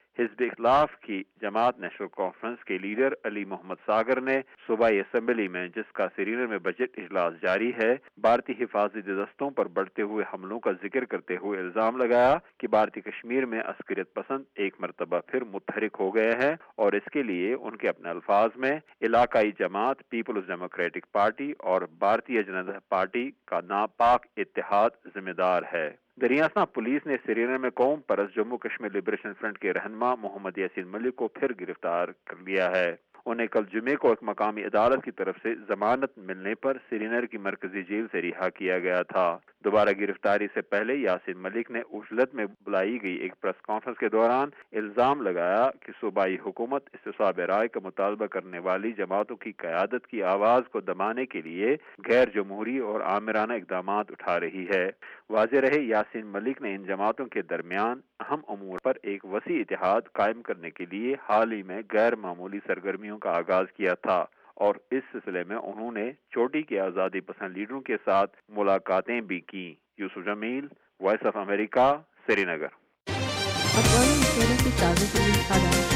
حزب اختلاف کی جماعت نیشنل کانفرنس کے لیڈر علی محمد ساگر نے صوبائی اسمبلی میں، جس کا سری نگر میں بجٹ اجلاس جاری ہے، بھارتی حفاظتی دستوں پر بڑھتے ہوئے حملوں کا ذکر کرتے ہوئے الزام لگایا کہ بھارتی کشمیر میں عسکریت پسند ایک مرتبہ پھر متحرک ہو گئے ہیں اور اس کے لیے ان کے اپنے الفاظ میں علاقائی جماعت پیپلز ڈیموکریٹک پارٹی اور بھارتیہ جنتا پارٹی کا ناپاک اتحاد ذمہ دار ہے۔ دریاسنا پولیس نے سری نگر میں قوم پرست جموں کشمیر لبریشن فرنٹ کے رہنما محمد یاسین ملک کو پھر گرفتار کر لیا ہے۔ انہیں کل جمعے کو ایک مقامی عدالت کی طرف سے ضمانت ملنے پر سری نگر کی مرکزی جیل سے رہا کیا گیا تھا۔ دوبارہ گرفتاری سے پہلے یاسین ملک نے عجلت میں بلائی گئی ایک پریس کانفرنس کے دوران الزام لگایا کہ صوبائی حکومت استصواب رائے کا مطالبہ کرنے والی جماعتوں کی قیادت کی آواز کو دبانے کے لیے غیر جمہوری اور آمرانہ اقدامات اٹھا رہی ہے۔ واضح رہے، یاسین ملک نے ان جماعتوں کے درمیان اہم امور پر ایک وسیع اتحاد قائم کرنے کے لیے حال ہی میں غیر معمولی سرگرمیوں کا آغاز کیا تھا اور اس سلسلے میں انہوں نے چوٹی کے آزادی پسند لیڈروں کے ساتھ ملاقاتیں بھی کی۔ Yusuf Jamil, Voice of America, Srinagar. اقوام متحدہ کی تازہ ترین خبر۔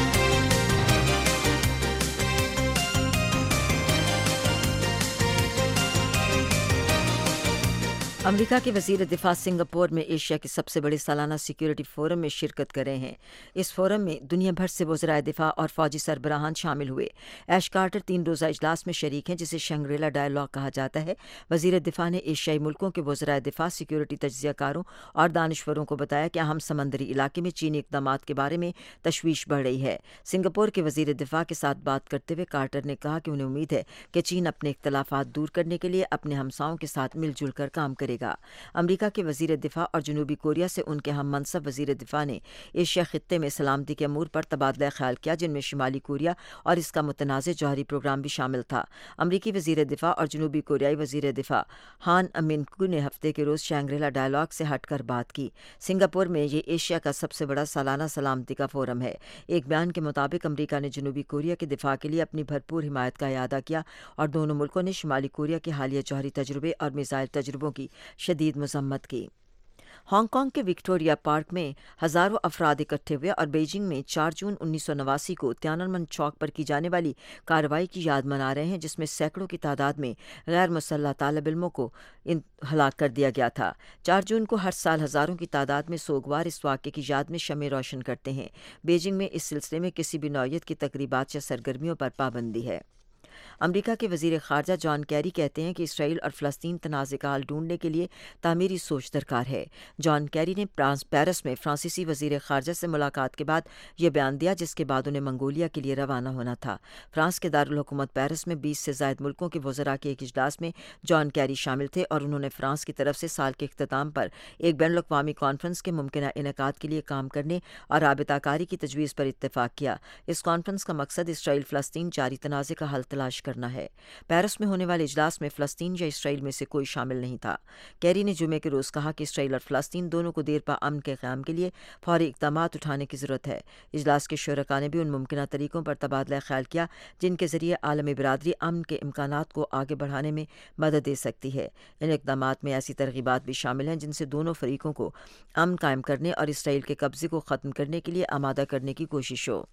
امریکہ کے وزیر دفاع سنگاپور میں ایشیا کے سب سے بڑے سالانہ سیکیورٹی فورم میں شرکت کر رہے ہیں۔ اس فورم میں دنیا بھر سے وزرائے دفاع اور فوجی سربراہان شامل ہوئے۔ ایش کارٹر تین روزہ اجلاس میں شریک ہیں، جسے شنگریلا ڈائیلاگ کہا جاتا ہے۔ وزیر دفاع نے ایشیائی ملکوں کے وزرائے دفاع، سیکیورٹی تجزیہ کاروں اور دانشوروں کو بتایا کہ اہم سمندری علاقے میں چینی اقدامات کے بارے میں تشویش بڑھ رہی ہے۔ سنگاپور کے وزیر دفاع کے ساتھ بات کرتے ہوئے کارٹر نے کہا کہ انہیں امید ہے کہ چین اپنے اختلافات دور کرنے کے لیے اپنے ہمسائوں کے ساتھ مل جل کر کام کرے گا۔ امریکہ کے وزیر دفاع اور جنوبی کوریا سے ان کے ہم منصب وزیر دفاع نے ایشیا خطے میں سلامتی کے امور پر تبادلہ خیال کیا، جن میں شمالی کوریا اور اس کا متنازع جوہری پروگرام بھی شامل تھا۔ امریکی وزیر دفاع اور جنوبی کوریائی وزیر دفاع ہان امنکو نے ہفتے کے روز شانگریلا ڈائیلاگ سے ہٹ کر بات کی۔ سنگاپور میں یہ ایشیا کا سب سے بڑا سالانہ سلامتی کا فورم ہے۔ ایک بیان کے مطابق امریکہ نے جنوبی کوریا کے دفاع کے لیے اپنی بھرپور حمایت کا اعادہ کیا اور دونوں ملکوں نے شمالی کوریا کے حالیہ جوہری تجربے اور میزائل تجربوں کی شدید مذمت کی۔ ہانگ کانگ کے وکٹوریا پارک میں ہزاروں افراد اکٹھے ہوئے اور بیجنگ میں چار جون انیس سو نواسی کو تیاننمن چوک پر کی جانے والی کارروائی کی یاد منا رہے ہیں، جس میں سینکڑوں کی تعداد میں غیر مسلح طالب علموں کو ہلاک کر دیا گیا تھا۔ چار جون کو ہر سال ہزاروں کی تعداد میں سوگوار اس واقعے کی یاد میں شمع روشن کرتے ہیں۔ بیجنگ میں اس سلسلے میں کسی بھی نوعیت کی تقریبات یا سرگرمیوں پر پابندی ہے۔ امریکہ کے وزیر خارجہ جان کیری کہتے ہیں کہ اسرائیل اور فلسطین تنازع کا حل ڈھونڈنے کے لیے تعمیری سوچ درکار ہے۔ جان کیری نے پیرس میں فرانسیسی وزیر خارجہ سے ملاقات کے بعد یہ بیان دیا، جس کے بعد انہیں منگولیا کے لیے روانہ ہونا تھا۔ فرانس کے دارالحکومت پیرس میں بیس سے زائد ملکوں کے وزراء کے ایک اجلاس میں جان کیری شامل تھے اور انہوں نے فرانس کی طرف سے سال کے اختتام پر ایک بین الاقوامی کانفرنس کے ممکنہ انعقاد کے لیے کام کرنے اور رابطہ کاری کی تجویز پر اتفاق کیا۔ اس کانفرنس کا مقصد اسرائیل فلسطین جاری تنازع کا حل تلاش کرنا ہے۔ پیرس میں ہونے والے اجلاس میں فلسطین یا اسرائیل میں سے کوئی شامل نہیں تھا۔ کیری نے جمعے کے روز کہا کہ اسرائیل اور فلسطین دونوں کو دیر پا امن کے قیام کے لیے فوری اقدامات اٹھانے کی ضرورت ہے۔ اجلاس کے شرکاء نے بھی ان ممکنہ طریقوں پر تبادلہ خیال کیا جن کے ذریعے عالمی برادری امن کے امکانات کو آگے بڑھانے میں مدد دے سکتی ہے۔ ان اقدامات میں ایسی ترغیبات بھی شامل ہیں جن سے دونوں فریقوں کو امن قائم کرنے اور اسرائیل کے قبضے کو ختم کرنے کے لیے آمادہ کرنے کی کوشش ہو۔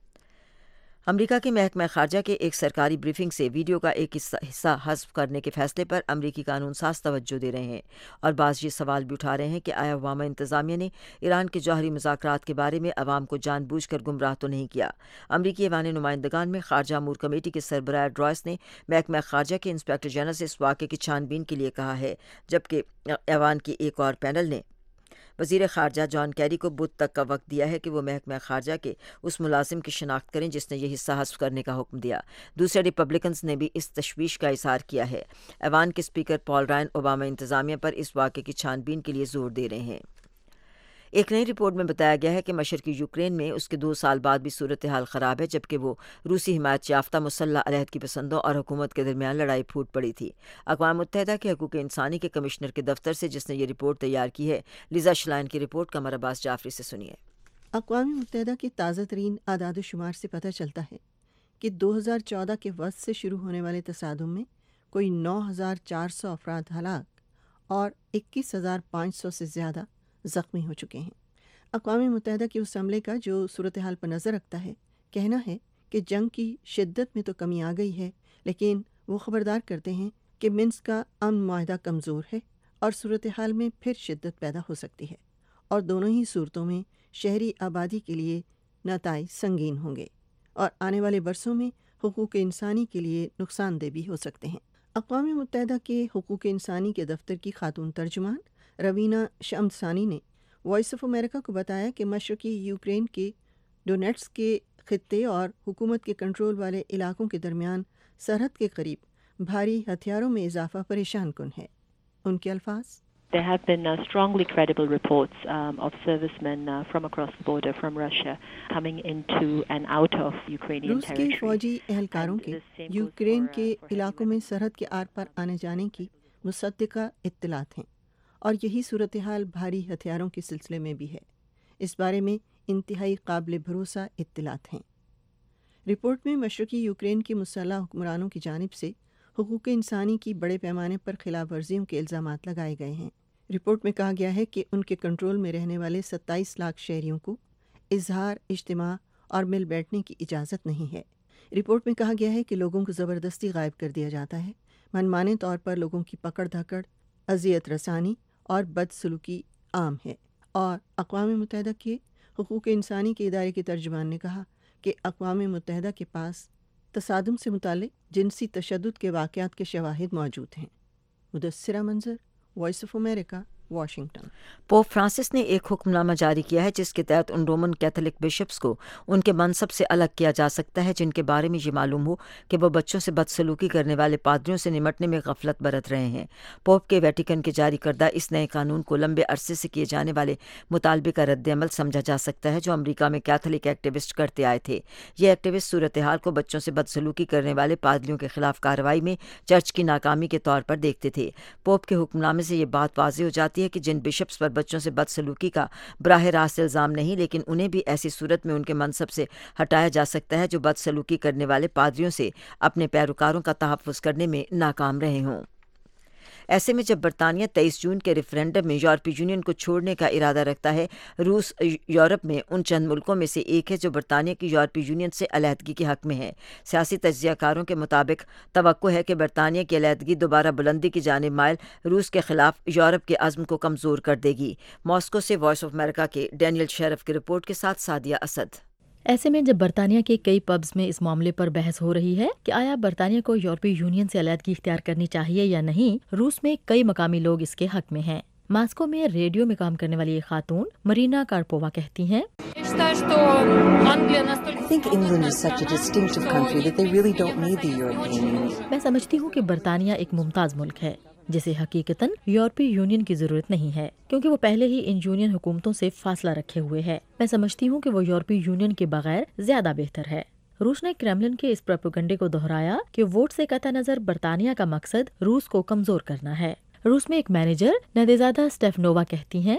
امریکہ کے محکمہ خارجہ کے ایک سرکاری بریفنگ سے ویڈیو کا ایک حصہ حذف کرنے کے فیصلے پر امریکی قانون ساز توجہ دے رہے ہیں اور بعض یہ سوال بھی اٹھا رہے ہیں کہ آیا اوباما انتظامیہ نے ایران کے جوہری مذاکرات کے بارے میں عوام کو جان بوجھ کر گمراہ تو نہیں کیا۔ امریکی ایوان نمائندگان میں خارجہ امور کمیٹی کے سربراہ ڈرائس نے محکمہ خارجہ کے انسپکٹر جنرل سے اس واقعے کی چھان بین کے لیے کہا ہے، جبکہ ایوان کے ایک اور پینل نے وزیر خارجہ جان کیری کو بدھ تک کا وقت دیا ہے کہ وہ محکمہ خارجہ کے اس ملازم کی شناخت کریں جس نے یہ حصہ حذف کرنے کا حکم دیا۔ دوسرے ریپبلکنز نے بھی اس تشویش کا اظہار کیا ہے۔ ایوان کے اسپیکر پال رائن اوباما انتظامیہ پر اس واقعے کی چھان بین کے لیے زور دے رہے ہیں۔ ایک نئی رپورٹ میں بتایا گیا ہے کہ مشرقی یوکرین میں اس کے دو سال بعد بھی صورتحال خراب ہے، جبکہ وہ روسی حمایت یافتہ مسلح علیحدگی پسندوں اور حکومت کے درمیان لڑائی پھوٹ پڑی تھی۔ اقوام متحدہ کے حقوق انسانی کے کمشنر کے دفتر سے جس نے یہ رپورٹ تیار کی ہے، لیزا شلائن کی رپورٹ قمر عباس جعفری سے سنیے۔ اقوام متحدہ کی تازہ ترین اعداد و شمار سے پتہ چلتا ہے کہ دو ہزار چودہ کے وسط سے شروع ہونے والے تصادم میں کوئی نو ہزار چار سو افراد ہلاک اور اکیس ہزار پانچ سو سے زیادہ زخمی ہو چکے ہیں۔ اقوام متحدہ کے اس عملے کا جو صورتحال پر نظر رکھتا ہے کہنا ہے کہ جنگ کی شدت میں تو کمی آ گئی ہے، لیکن وہ خبردار کرتے ہیں کہ منسک کا امن معاہدہ کمزور ہے اور صورتحال میں پھر شدت پیدا ہو سکتی ہے، اور دونوں ہی صورتوں میں شہری آبادی کے لیے نتائج سنگین ہوں گے اور آنے والے برسوں میں حقوق انسانی کے لیے نقصان دہ بھی ہو سکتے ہیں۔ اقوام متحدہ کے حقوق انسانی کے دفتر کی خاتون ترجمان روینہ شمدسانی نے وائس آف امریکہ کو بتایا کہ مشرقی یوکرین کے ڈونیٹس کے خطے اور حکومت کے کنٹرول والے علاقوں کے درمیان سرحد کے قریب بھاری ہتھیاروں میں اضافہ پریشان کن ہے۔ ان کے الفاظ: There have been uh, strongly credible reports um, of servicemen uh, from across the border from Russia coming into and out of Ukrainian روس کے territory. فوجی اہلکاروں کے یوکرین کے علاقوں میں سرحد کے آر پار آنے جانے کی مصدقہ اطلاعات ہیں، اور یہی صورتحال بھاری ہتھیاروں کے سلسلے میں بھی ہے۔ اس بارے میں انتہائی قابل بھروسہ اطلاعات ہیں۔ رپورٹ میں مشرقی یوکرین کے مسلح حکمرانوں کی جانب سے حقوق انسانی کی بڑے پیمانے پر خلاف ورزیوں کے الزامات لگائے گئے ہیں۔ رپورٹ میں کہا گیا ہے کہ ان کے کنٹرول میں رہنے والے ستائیس لاکھ شہریوں کو اظہار، اجتماع اور مل بیٹھنے کی اجازت نہیں ہے۔ رپورٹ میں کہا گیا ہے کہ لوگوں کو زبردستی غائب کر دیا جاتا ہے، منمانے طور پر لوگوں کی پکڑ دھکڑ، اذیت رسانی اور بدسلوکی عام ہے۔ اور اقوام متحدہ کے حقوق انسانی کے ادارے کے ترجمان نے کہا کہ اقوام متحدہ کے پاس تصادم سے متعلق جنسی تشدد کے واقعات کے شواہد موجود ہیں۔ Mudassira Manzar, Voice of America, Washington. Pope Francis نے ایک حکم نامہ جاری کیا ہے جس کے تحت ان رومن کیتھولک بشپس کو ان کے منصب سے الگ کیا جا سکتا ہے جن کے بارے میں یہ معلوم ہو کہ وہ بچوں سے بدسلوکی کرنے والے پادریوں سے نمٹنے میں غفلت برت رہے ہیں۔ پوپ کے ویٹیکن کے جاری کردہ اس نئے قانون کو لمبے عرصے سے کیے جانے والے مطالبے کا رد عمل سمجھا جا سکتا ہے جو امریکہ میں کیتھولک ایکٹیوسٹ کرتے آئے تھے۔ یہ ایکٹیوسٹ صورتحال کو بچوں سے بدسلوکی کرنے والے پادریوں کے خلاف کارروائی میں چرچ کی ناکامی کے طور پر دیکھتے تھے۔ پوپ کے حکم نامے سے یہ بات واضح ہو جاتی ہے کہ جن بشپس پر بچوں سے بدسلوکی کا براہ راست الزام نہیں، لیکن انہیں بھی ایسی صورت میں ان کے منصب سے ہٹایا جا سکتا ہے جو بدسلوکی کرنے والے پادریوں سے اپنے پیروکاروں کا تحفظ کرنے میں ناکام رہے ہوں۔ ایسے میں جب برطانیہ تیئیس جون کے ریفرینڈم میں یورپی یونین کو چھوڑنے کا ارادہ رکھتا ہے، روس یورپ میں ان چند ملکوں میں سے ایک ہے جو برطانیہ کی یورپی یونین سے علیحدگی کے حق میں ہے۔ سیاسی تجزیہ کاروں کے مطابق توقع ہے کہ برطانیہ کی علیحدگی دوبارہ بلندی کی جانب مائل روس کے خلاف یورپ کے عزم کو کمزور کر دے گی۔ ماسکو سے وائس آف امریکہ کے ڈینیل شیرف کی رپورٹ کے ساتھ سعدیہ اسد۔ ایسے میں جب برطانیہ کے کئی پبز میں اس معاملے پر بحث ہو رہی ہے کہ آیا برطانیہ کو یورپی یونین سے علیحدگی اختیار کرنی چاہیے یا نہیں، روس میں کئی مقامی لوگ اس کے حق میں ہیں۔ ماسکو میں ریڈیو میں کام کرنے والی ایک خاتون مرینا کارپووا کہتی ہیں: میں سمجھتی ہوں کہ برطانیہ ایک ممتاز ملک ہے جسے حقیقتاً یورپی یونین کی ضرورت نہیں ہے کیونکہ وہ پہلے ہی ان یونین حکومتوں سے فاصلہ رکھے ہوئے ہے۔ میں سمجھتی ہوں کہ وہ یورپی یونین کے بغیر زیادہ بہتر ہے۔ روس نے کرملن کے اس پروپیگنڈے کو دہرایا کہ ووٹ سے قطع نظر برطانیہ کا مقصد روس کو کمزور کرنا ہے۔ روس میں ایک مینیجر ندیزادا اسٹیفنووا کہتی ہیں: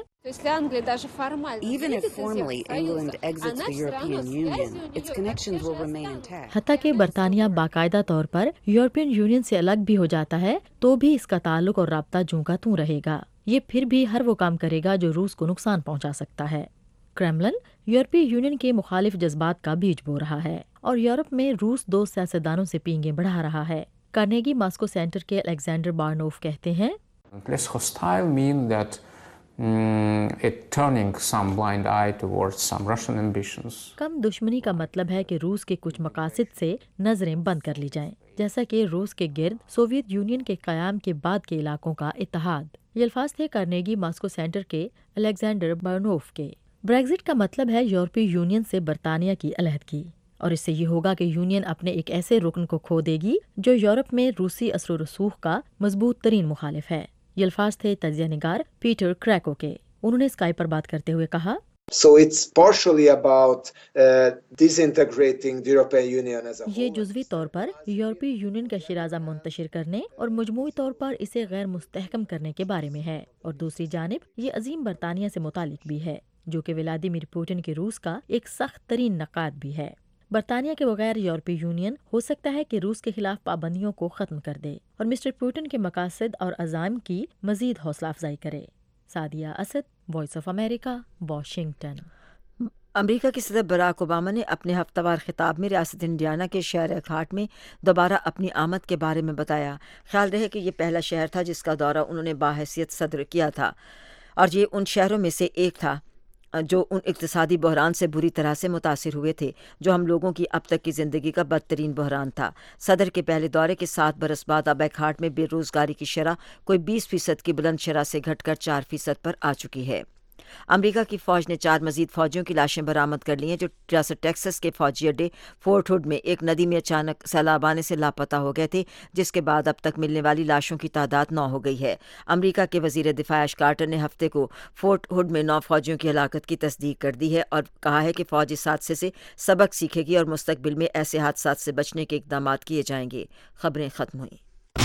حتیٰ کہ برطانیہ باقاعدہ طور پر یورپین یونین سے الگ بھی ہو جاتا ہے تو بھی اس کا تعلق اور رابطہ جوں کا توں رہے گا۔ یہ پھر بھی ہر وہ کام کرے گا جو روس کو نقصان پہنچا سکتا ہے۔ کرملن یورپی یونین کے مخالف جذبات کا بیج بو رہا ہے اور یورپ میں روس دو سیاستدانوں سے پینگیں بڑھا رہا ہے۔ کارنیگی ماسکو سینٹر کے الیگزینڈر بارنوف کہتے ہیں: Less hostile mean that mm, it turning some blind eye towards some Russian ambitions. کم دشمنی کا مطلب ہے کہ روس کے کچھ مقاصد سے نظریں بند کر لی جائیں، جیسا کہ روس کے گرد سوویت یونین کے قیام کے بعد کے علاقوں کا اتحاد۔ یہ الفاظ تھے کارنیگی ماسکو سینٹر کے الیگزینڈر بارنوف کے۔ بریگزٹ کا مطلب ہے یورپی یونین سے برطانیہ کی علیحدگی، اور اس سے یہ ہوگا کہ یونین اپنے ایک ایسے رکن کو کھو دے گی جو یورپ میں روسی اثر و رسوخ کا مضبوط ترین مخالف ہے۔ یہ الفاظ تھے تجزیہ نگار پیٹر کریکو کے۔ انہوں نے اسکائی پر بات کرتے ہوئے کہا: So it's partially about uh, disintegrating the European Union as a whole. یہ جزوی طور پر یورپی یونین کا شیرازہ منتشر کرنے اور مجموعی طور پر اسے غیر مستحکم کرنے کے بارے میں ہے، اور دوسری جانب یہ عظیم برطانیہ سے متعلق بھی ہے جو کہ ولادیمیر پوٹن کے روس کا ایک سخت ترین نقاد بھی ہے۔ برطانیہ کے بغیر یورپی یونین ہو سکتا ہے کہ روس کے خلاف پابندیوں کو ختم کر دے اور مسٹر پوٹن کے مقاصد اور عزائم کی مزید حوصلہ افزائی کرے۔ Sadia Asad, Voice of America, Washington. अमेरिका के सदर बराक ओबामा ने अपने हफ्तावार खिताब में रियासत इंडियाना के शहर खाट में दोबारा अपनी आमद के बारे में बताया। ख्याल रहे कि ये पहला शहर था जिसका दौरा उन्होंने बाहैसियत सदर किया था और ये उन शहरों में से एक था जो उन इक्तिसादी बहरान से बुरी तरह से मुतासिर हुए थे जो हम लोगों की अब तक की ज़िंदगी का बदतरीन बहरान था। सदर के पहले दौरे के सात बरस बाद अब खाट में बेरोज़गारी की शरह कोई बीस फीसद की बुलंद शरह से घटकर चार फीसद पर आ चुकी है। अमेरिका की फ़ौज ने चार मजीद फ़ौजियों की लाशें बरामद कर ली हैं जो रियासत टेक्सास के फ़ौजी अड्डे फोर्ट हुड में एक नदी में अचानक सैलाब आने से लापता हो गए थे, जिसके बाद अब तक मिलने वाली लाशों की तादाद नौ हो गई है। अमेरिका के वज़ीर दिफ़ा ऐश कार्टर ने हफ्ते को फोर्ट हुड में नौ फ़ौजियों की हलाकत की तस्दीक कर दी है और कहा है कि फ़ौज इस हादसे से सबक सीखेगी और मुस्तकबिल में ऐसे हादसात से बचने के इक़दाम किए जाएंगे। खबरें ख़त्म हुई।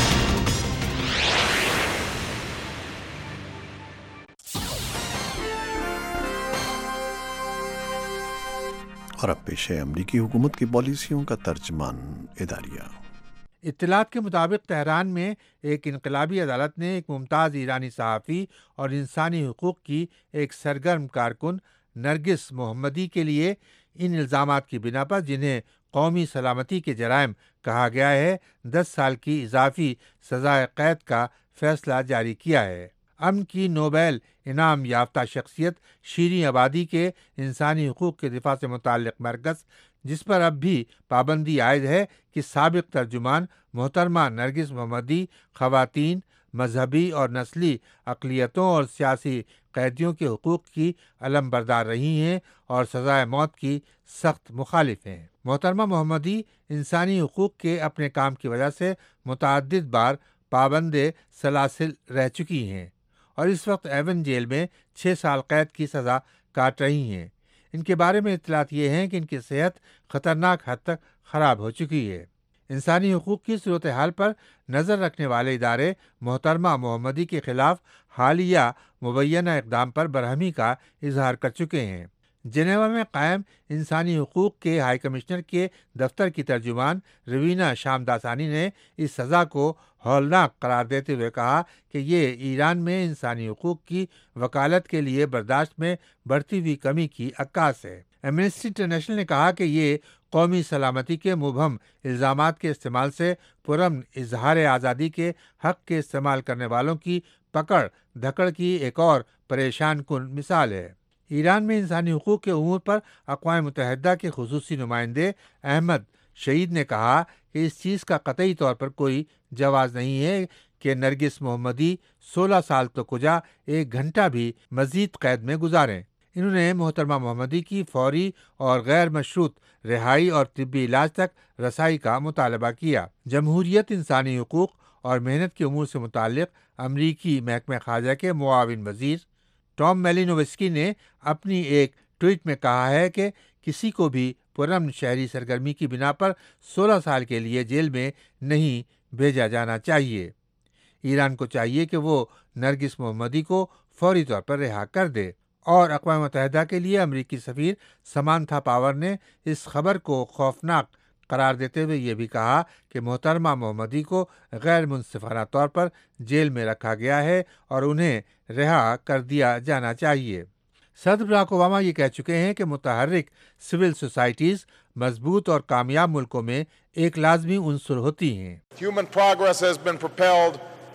और अब पेश है अमरीकी हुकूमत की पॉलिसियों का तर्जमान इदारिया। इत्तलात के मुताबिक तेहरान में एक इनकलाबी अदालत ने एक मुमताज़ ईरानी सहाफ़ी और इंसानी हुकूक़ की एक सरगर्म कारकुन नरगिस मोहम्मदी के लिए इन इल्ज़ामात की बिना पर जिन्हें कौमी सलामती के जराइम कहा गया है, दस साल की इजाफ़ी सज़ाए क़ैद का फ़ैसला जारी किया है। अमन की नोबेल इनाम याफ्ता शख्सियत शीरीन आबादी के इंसानी हुकूक़ के दिफा से मुताल्लिक़ मरकज़, जिस पर अब भी पाबंदी आयद है कि साबिक़ तर्जुमान मोहतरमा नरगिस मोहम्मदी ख़वातीन, मजहबी और नस्ली अक़लियतों और सियासी कैदियों के हुकूक़ की अलम बरदार रही हैं और सज़ाए मौत की सख्त मुखालिफ हैं। मोहतरमा मोहम्मदी इंसानी हुकूक़ के अपने काम की वजह से मुतअद्दिद बार पाबंदे सलासिल रह चुकी हैं और इस वक्त एवन जेल में छः साल कैद की सज़ा काट रही हैं। इनके बारे में इत्तलात ये हैं कि इनकी सेहत ख़तरनाक हद तक ख़राब हो चुकी है। इंसानी हुकूक़ की सूरत हाल पर नज़र रखने वाले इदारे मोहतरमा मोहम्मदी के ख़िलाफ़ हालिया मुबैना इक़दाम पर बरहमी का इजहार कर चुके हैं। जेनेवा में कायम इंसानी हुकूक़ के हाई कमिश्नर के दफ्तर की तर्जुमान रवीना शामदासानी ने इस सज़ा को हौलनाक करार देते हुए कहा कि ये ईरान में इंसानी हुकूक़ की वकालत के लिए बर्दाश्त में बढ़ती हुई कमी की अक्कास है। एमनेस्टी इंटरनेशनल ने कहा कि ये कौमी सलामती के मुबहम इल्ज़ामात के इस्तेमाल से पुरअमन इजहार आज़ादी के हक़ के इस्तेमाल करने वालों की पकड़ धकड़ की एक और परेशान कुन मिसाल है। ईरान में इंसानी हुकूक़ के उमूर पर अक़वाम मुत्तहिदा के ख़ुसूसी नुमाइंदे अहमद शहीद ने कहा कि इस चीज़ का कतई तौर पर कोई जवाज़ नहीं है कि नरगिस मोहम्मदी सोलह साल तो कुजा एक घंटा भी मज़ीद कैद में गुजारें। इन्होंने मोहतरमा मोहम्मदी की फौरी और गैर मशरूत रिहाई और तिब्बी इलाज तक रसाई का मुतालबा किया। जमहूरियत, इंसानी हुकूक़ और मेहनत के उमूर से मुताल्लिक़ अमरीकी महकमा ख़ारजा के मुआविन वज़ीर टॉम मेलिनोवस्की ने अपनी एक ट्वीट में कहा है कि किसी को भी पुरअमन शहरी सरगर्मी की बिना पर सोलह साल के लिए जेल में नहीं भेजा जाना चाहिए। ईरान को चाहिए कि वो नरगिस मोहम्मदी को फौरी तौर पर रिहा कर दे। और अक़वाम मुत्तहिदा के लिए अमरीकी सफ़ीर समांथा पावर ने इस खबर को खौफनाक करार देते हुए ये भी कहा कि मोहतरमा मोहम्मदी को गैर मुनसिफाना तौर पर जेल में रखा गया है और उन्हें रिहा कर दिया जाना चाहिए। सदर बराक ओबामा ये कह चुके हैं कि मुतहर्रिक सिविल सोसाइटीज़ मजबूत और कामयाब मुल्कों में एक लाजमी उनसुर होती हैं। Human progress has been propelled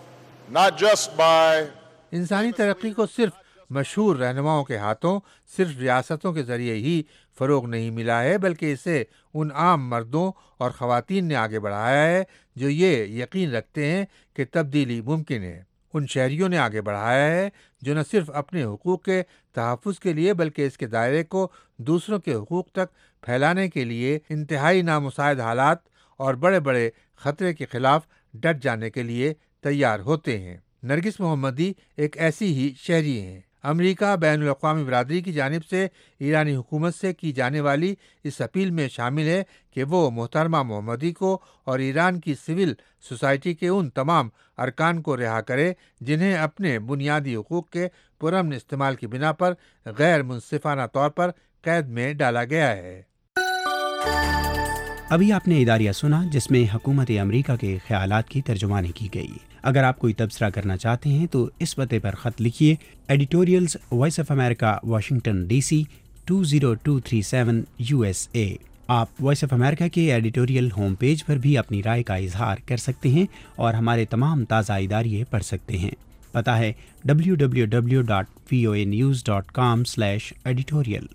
not just by इंसानी तरक्की को सिर्फ मशहूर रहनुमाओं के हाथों, सिर्फ रियासतों के ज़रिए ही फ़रोग़ नहीं मिला है, बल्कि इसे उन आम मर्दों और ख़वातीन ने आगे बढ़ाया है जो ये यकीन रखते हैं कि तब्दीली मुमकिन है। उन शहरियों ने आगे बढ़ाया है जो न सिर्फ अपने हुकूक़ के तहफ़्फ़ुज़ के लिए बल्कि इसके दायरे को दूसरों के हुकूक़ तक फैलाने के लिए इंतहाई नामुसाइद हालात और बड़े बड़े ख़तरे के ख़िलाफ़ डट जाने के लिए तैयार होते हैं। नरगिस मोहम्मदी एक ऐसी ही शहरी हैं। अमेरिका बैनुल अक़वामी बरादरी की जानिब से ईरानी हुकूमत से की जाने वाली इस अपील में शामिल है कि वो मोहतरमा मोहम्मदी को और ईरान की सिविल सोसाइटी के उन तमाम अरकान को रिहा करे जिन्हें अपने बुनियादी हुकूक़ के पुरअमन इस्तेमाल की बिना पर गैर मुनसिफाना तौर पर कैद में डाला गया है। ابھی آپ نے اداریہ سنا جس میں حکومت امریکہ کے خیالات کی ترجمانی کی گئی. اگر آپ کوئی تبصرہ کرنا چاہتے ہیں تو اس پتے پر خط لکھیے: editorials Voice of America, Washington D C two zero two three seven U S A. آپ وائس آف امریکہ کے ایڈیٹوریل ہوم پیج پر بھی اپنی رائے کا اظہار کر سکتے ہیں اور ہمارے تمام تازہ اداریے پڑھ سکتے ہیں. پتہ ہے W W W dot V O A news dot com slash editorial.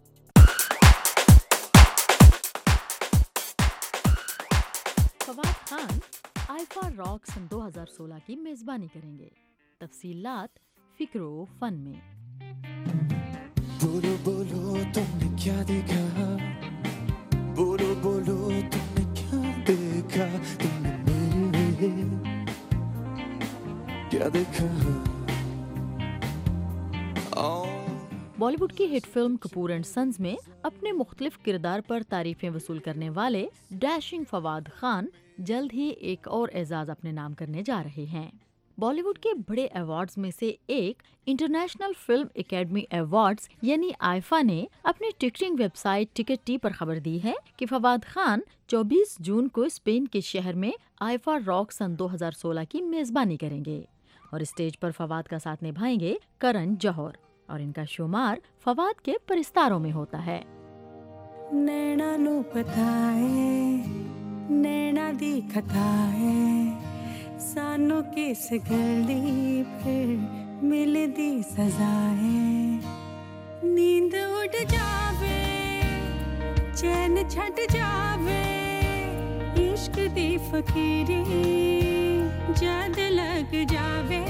Fawad Khan IIFA rock سن دو ہزار سولہ کی میزبانی کریں گے. تفصیلات فکر و فن میں. بولو بولو تم نے کیا دیکھا، بولو بولو تم نے کیا دیکھا، تم نے میرے کیا دیکھا. بالی ووڈ کی hit film Kapoor and sons میں اپنے مختلف کردار پر تعریفیں وصول کرنے والے ڈیشنگ فواد خان جلد ہی ایک اور اعزاز اپنے نام کرنے جا رہے ہیں. بالی ووڈ کے بڑے ایوارڈز میں سے ایک انٹرنیشنل فلم اکیڈمی ایوارڈز یعنی آئفا نے اپنی ticketing website ticket T پر خبر دی ہے کہ فواد خان چوبیس جون کو اسپین کے شہر میں آئفا راک سن دو ہزار سولہ کی میزبانی کریں گے اور اسٹیج پر فواد کا ساتھ نبھائیں گے کرن جوہر، اور ان کا شمار فواد کے پرستاروں میں ہوتا ہے. نینا نو پتا ہے نینا دی کھتا ہے سانو کس گلی پھر مل دی سزا ہے. نیند اڑ جاوے چین چھٹ جاوے عشق دی فقیری جد لگ جاوے.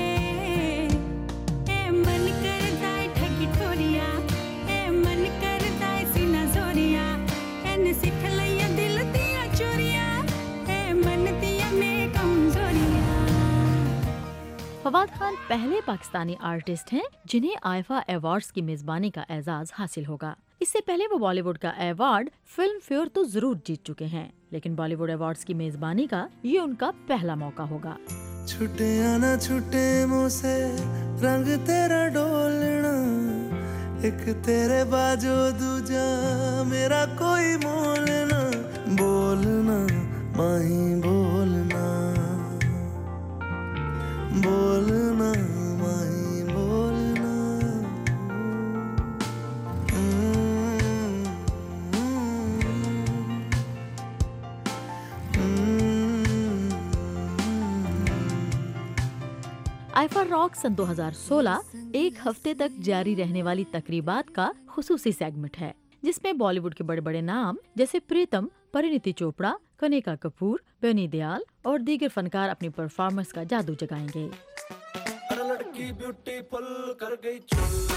اے من کردا ہے ٹھگی ٹھوریا، اے من کردا ہے سینہ زوریا، این سکھ لیا دل دیا چوریا، اے من دیا میں کمزوریا. فواد خان پہلے پاکستانی آرٹسٹ ہیں جنہیں آئفا ایوارڈز کی میزبانی کا اعزاز حاصل ہوگا. اس سے پہلے وہ بالی ووڈ کا ایوارڈ فلم فیئر تو ضرور جیت چکے ہیں، لیکن بالی ووڈ ایوارڈز کی میزبانی کا یہ ان کا پہلا موقع ہوگا. چھٹے آنا چھٹے منہ سے رنگ تیرا ڈولنا، ایک تیرے باجو دوجا میرا کوئی مولنا. بولنا ماہی بولنا، بولنا ماہی بولنا. آئفا راک سن دو ہزار سولہ ایک ہفتے تک جاری رہنے والی تقریبات کا خصوصی سیگمنٹ ہے جس میں بالی ووڈ کے بڑے بڑے نام جیسے پریتم، پرینیتی چوپڑا، کنیکا کپور، بینی دیال اور دیگر فنکار اپنی پرفارمنس کا جادو جگائیں گے. لڑکی بیوٹیفل کر گئی چل،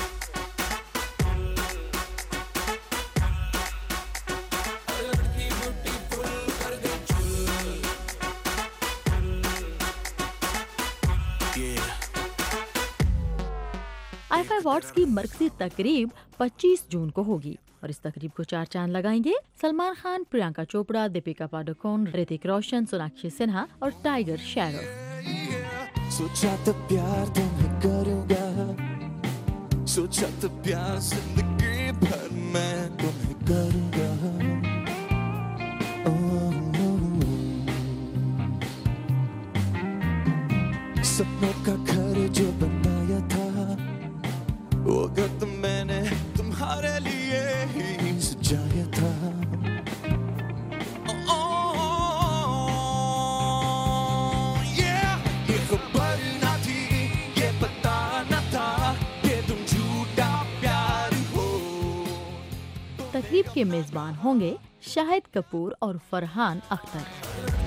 آئفا ایوارڈز کی مرکزی تقریب پچیس جون کو ہوگی اور اس تقریب کو چار چاند لگائیں گے سلمان خان، پریانکا چوپڑا، دیپیکا پاڈوکون، رتک روشن، سوناکشی سنہا اور ٹائیگر شیروف. سوچا تو پیار تمہیں کروں گا، سوچا تو پیار زندگی بھر میں تمہیں کروں گا. سپنوں کا گھر جو بنایا تھا وہ گھر تو میں نے تمہارے لیے ہی سجایا تھا. یہ خبر نہ تھی، یہ پتا نہ تھا کہ تم جھوٹا پیار ہو. تقریب کے میزبان ہوں گے شاہد کپور اور فرحان اختر.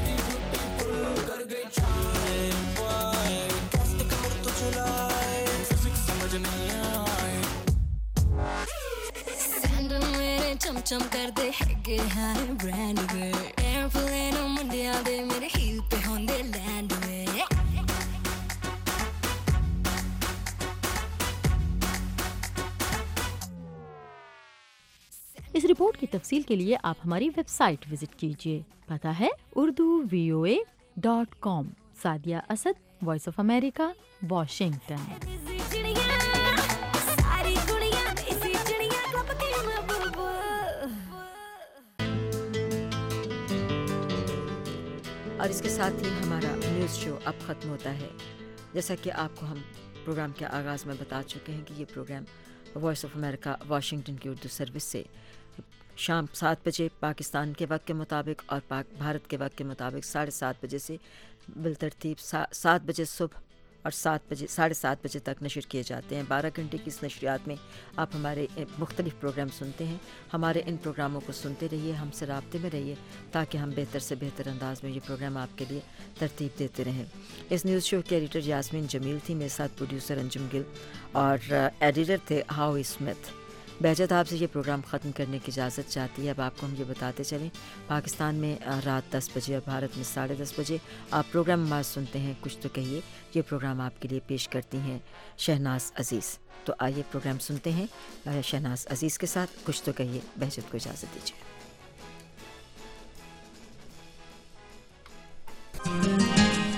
چم کر دے ہے ہائے برانڈ میں ایئرپلین منڈیا دے میرے ہیل پہ ہوندے لینڈ میں. اس رپورٹ کی تفصیل کے لیے آپ ہماری ویب سائٹ وزٹ کیجیے. پتہ ہے Urdu V O A dot com. Sadia Asad, Voice of America, Washington. اور اس کے ساتھ ہی ہمارا نیوز شو اب ختم ہوتا ہے. جیسا کہ آپ کو ہم پروگرام کے آغاز میں بتا چکے ہیں کہ یہ programme Voice of America Washington کی اردو سروس سے شام سات بجے پاکستان کے وقت کے مطابق اور پاک بھارت کے وقت کے مطابق ساڑھے سات بجے سے بالترتیب سات بجے صبح اور سات بجے ساڑھے سات بجے تک نشر کیے جاتے ہیں. بارہ گھنٹے کی اس نشریات میں آپ ہمارے مختلف پروگرام سنتے ہیں. ہمارے ان پروگراموں کو سنتے رہیے, ہم سے رابطے میں رہیے تاکہ ہم بہتر سے بہتر انداز میں یہ پروگرام آپ کے لیے ترتیب دیتے رہیں. اس نیوز شو کے ایڈیٹر یاسمین جمیل تھی, میرے ساتھ پروڈیوسر انجم گل اور ایڈیٹر تھے ہاؤ اسمتھ. بہجت آپ سے یہ پروگرام ختم کرنے کی اجازت چاہتی ہے. اب آپ کو ہم یہ بتاتے چلیں پاکستان میں رات دس بجے اور بھارت میں ساڑھے دس بجے آپ پروگرام آواز سنتے ہیں کچھ تو کہیے. یہ پروگرام آپ کے لیے پیش کرتی ہیں شہناز عزیز. تو آئیے پروگرام سنتے ہیں شہناز عزیز کے ساتھ کچھ تو کہیے. بہجت کو اجازت دیجیے.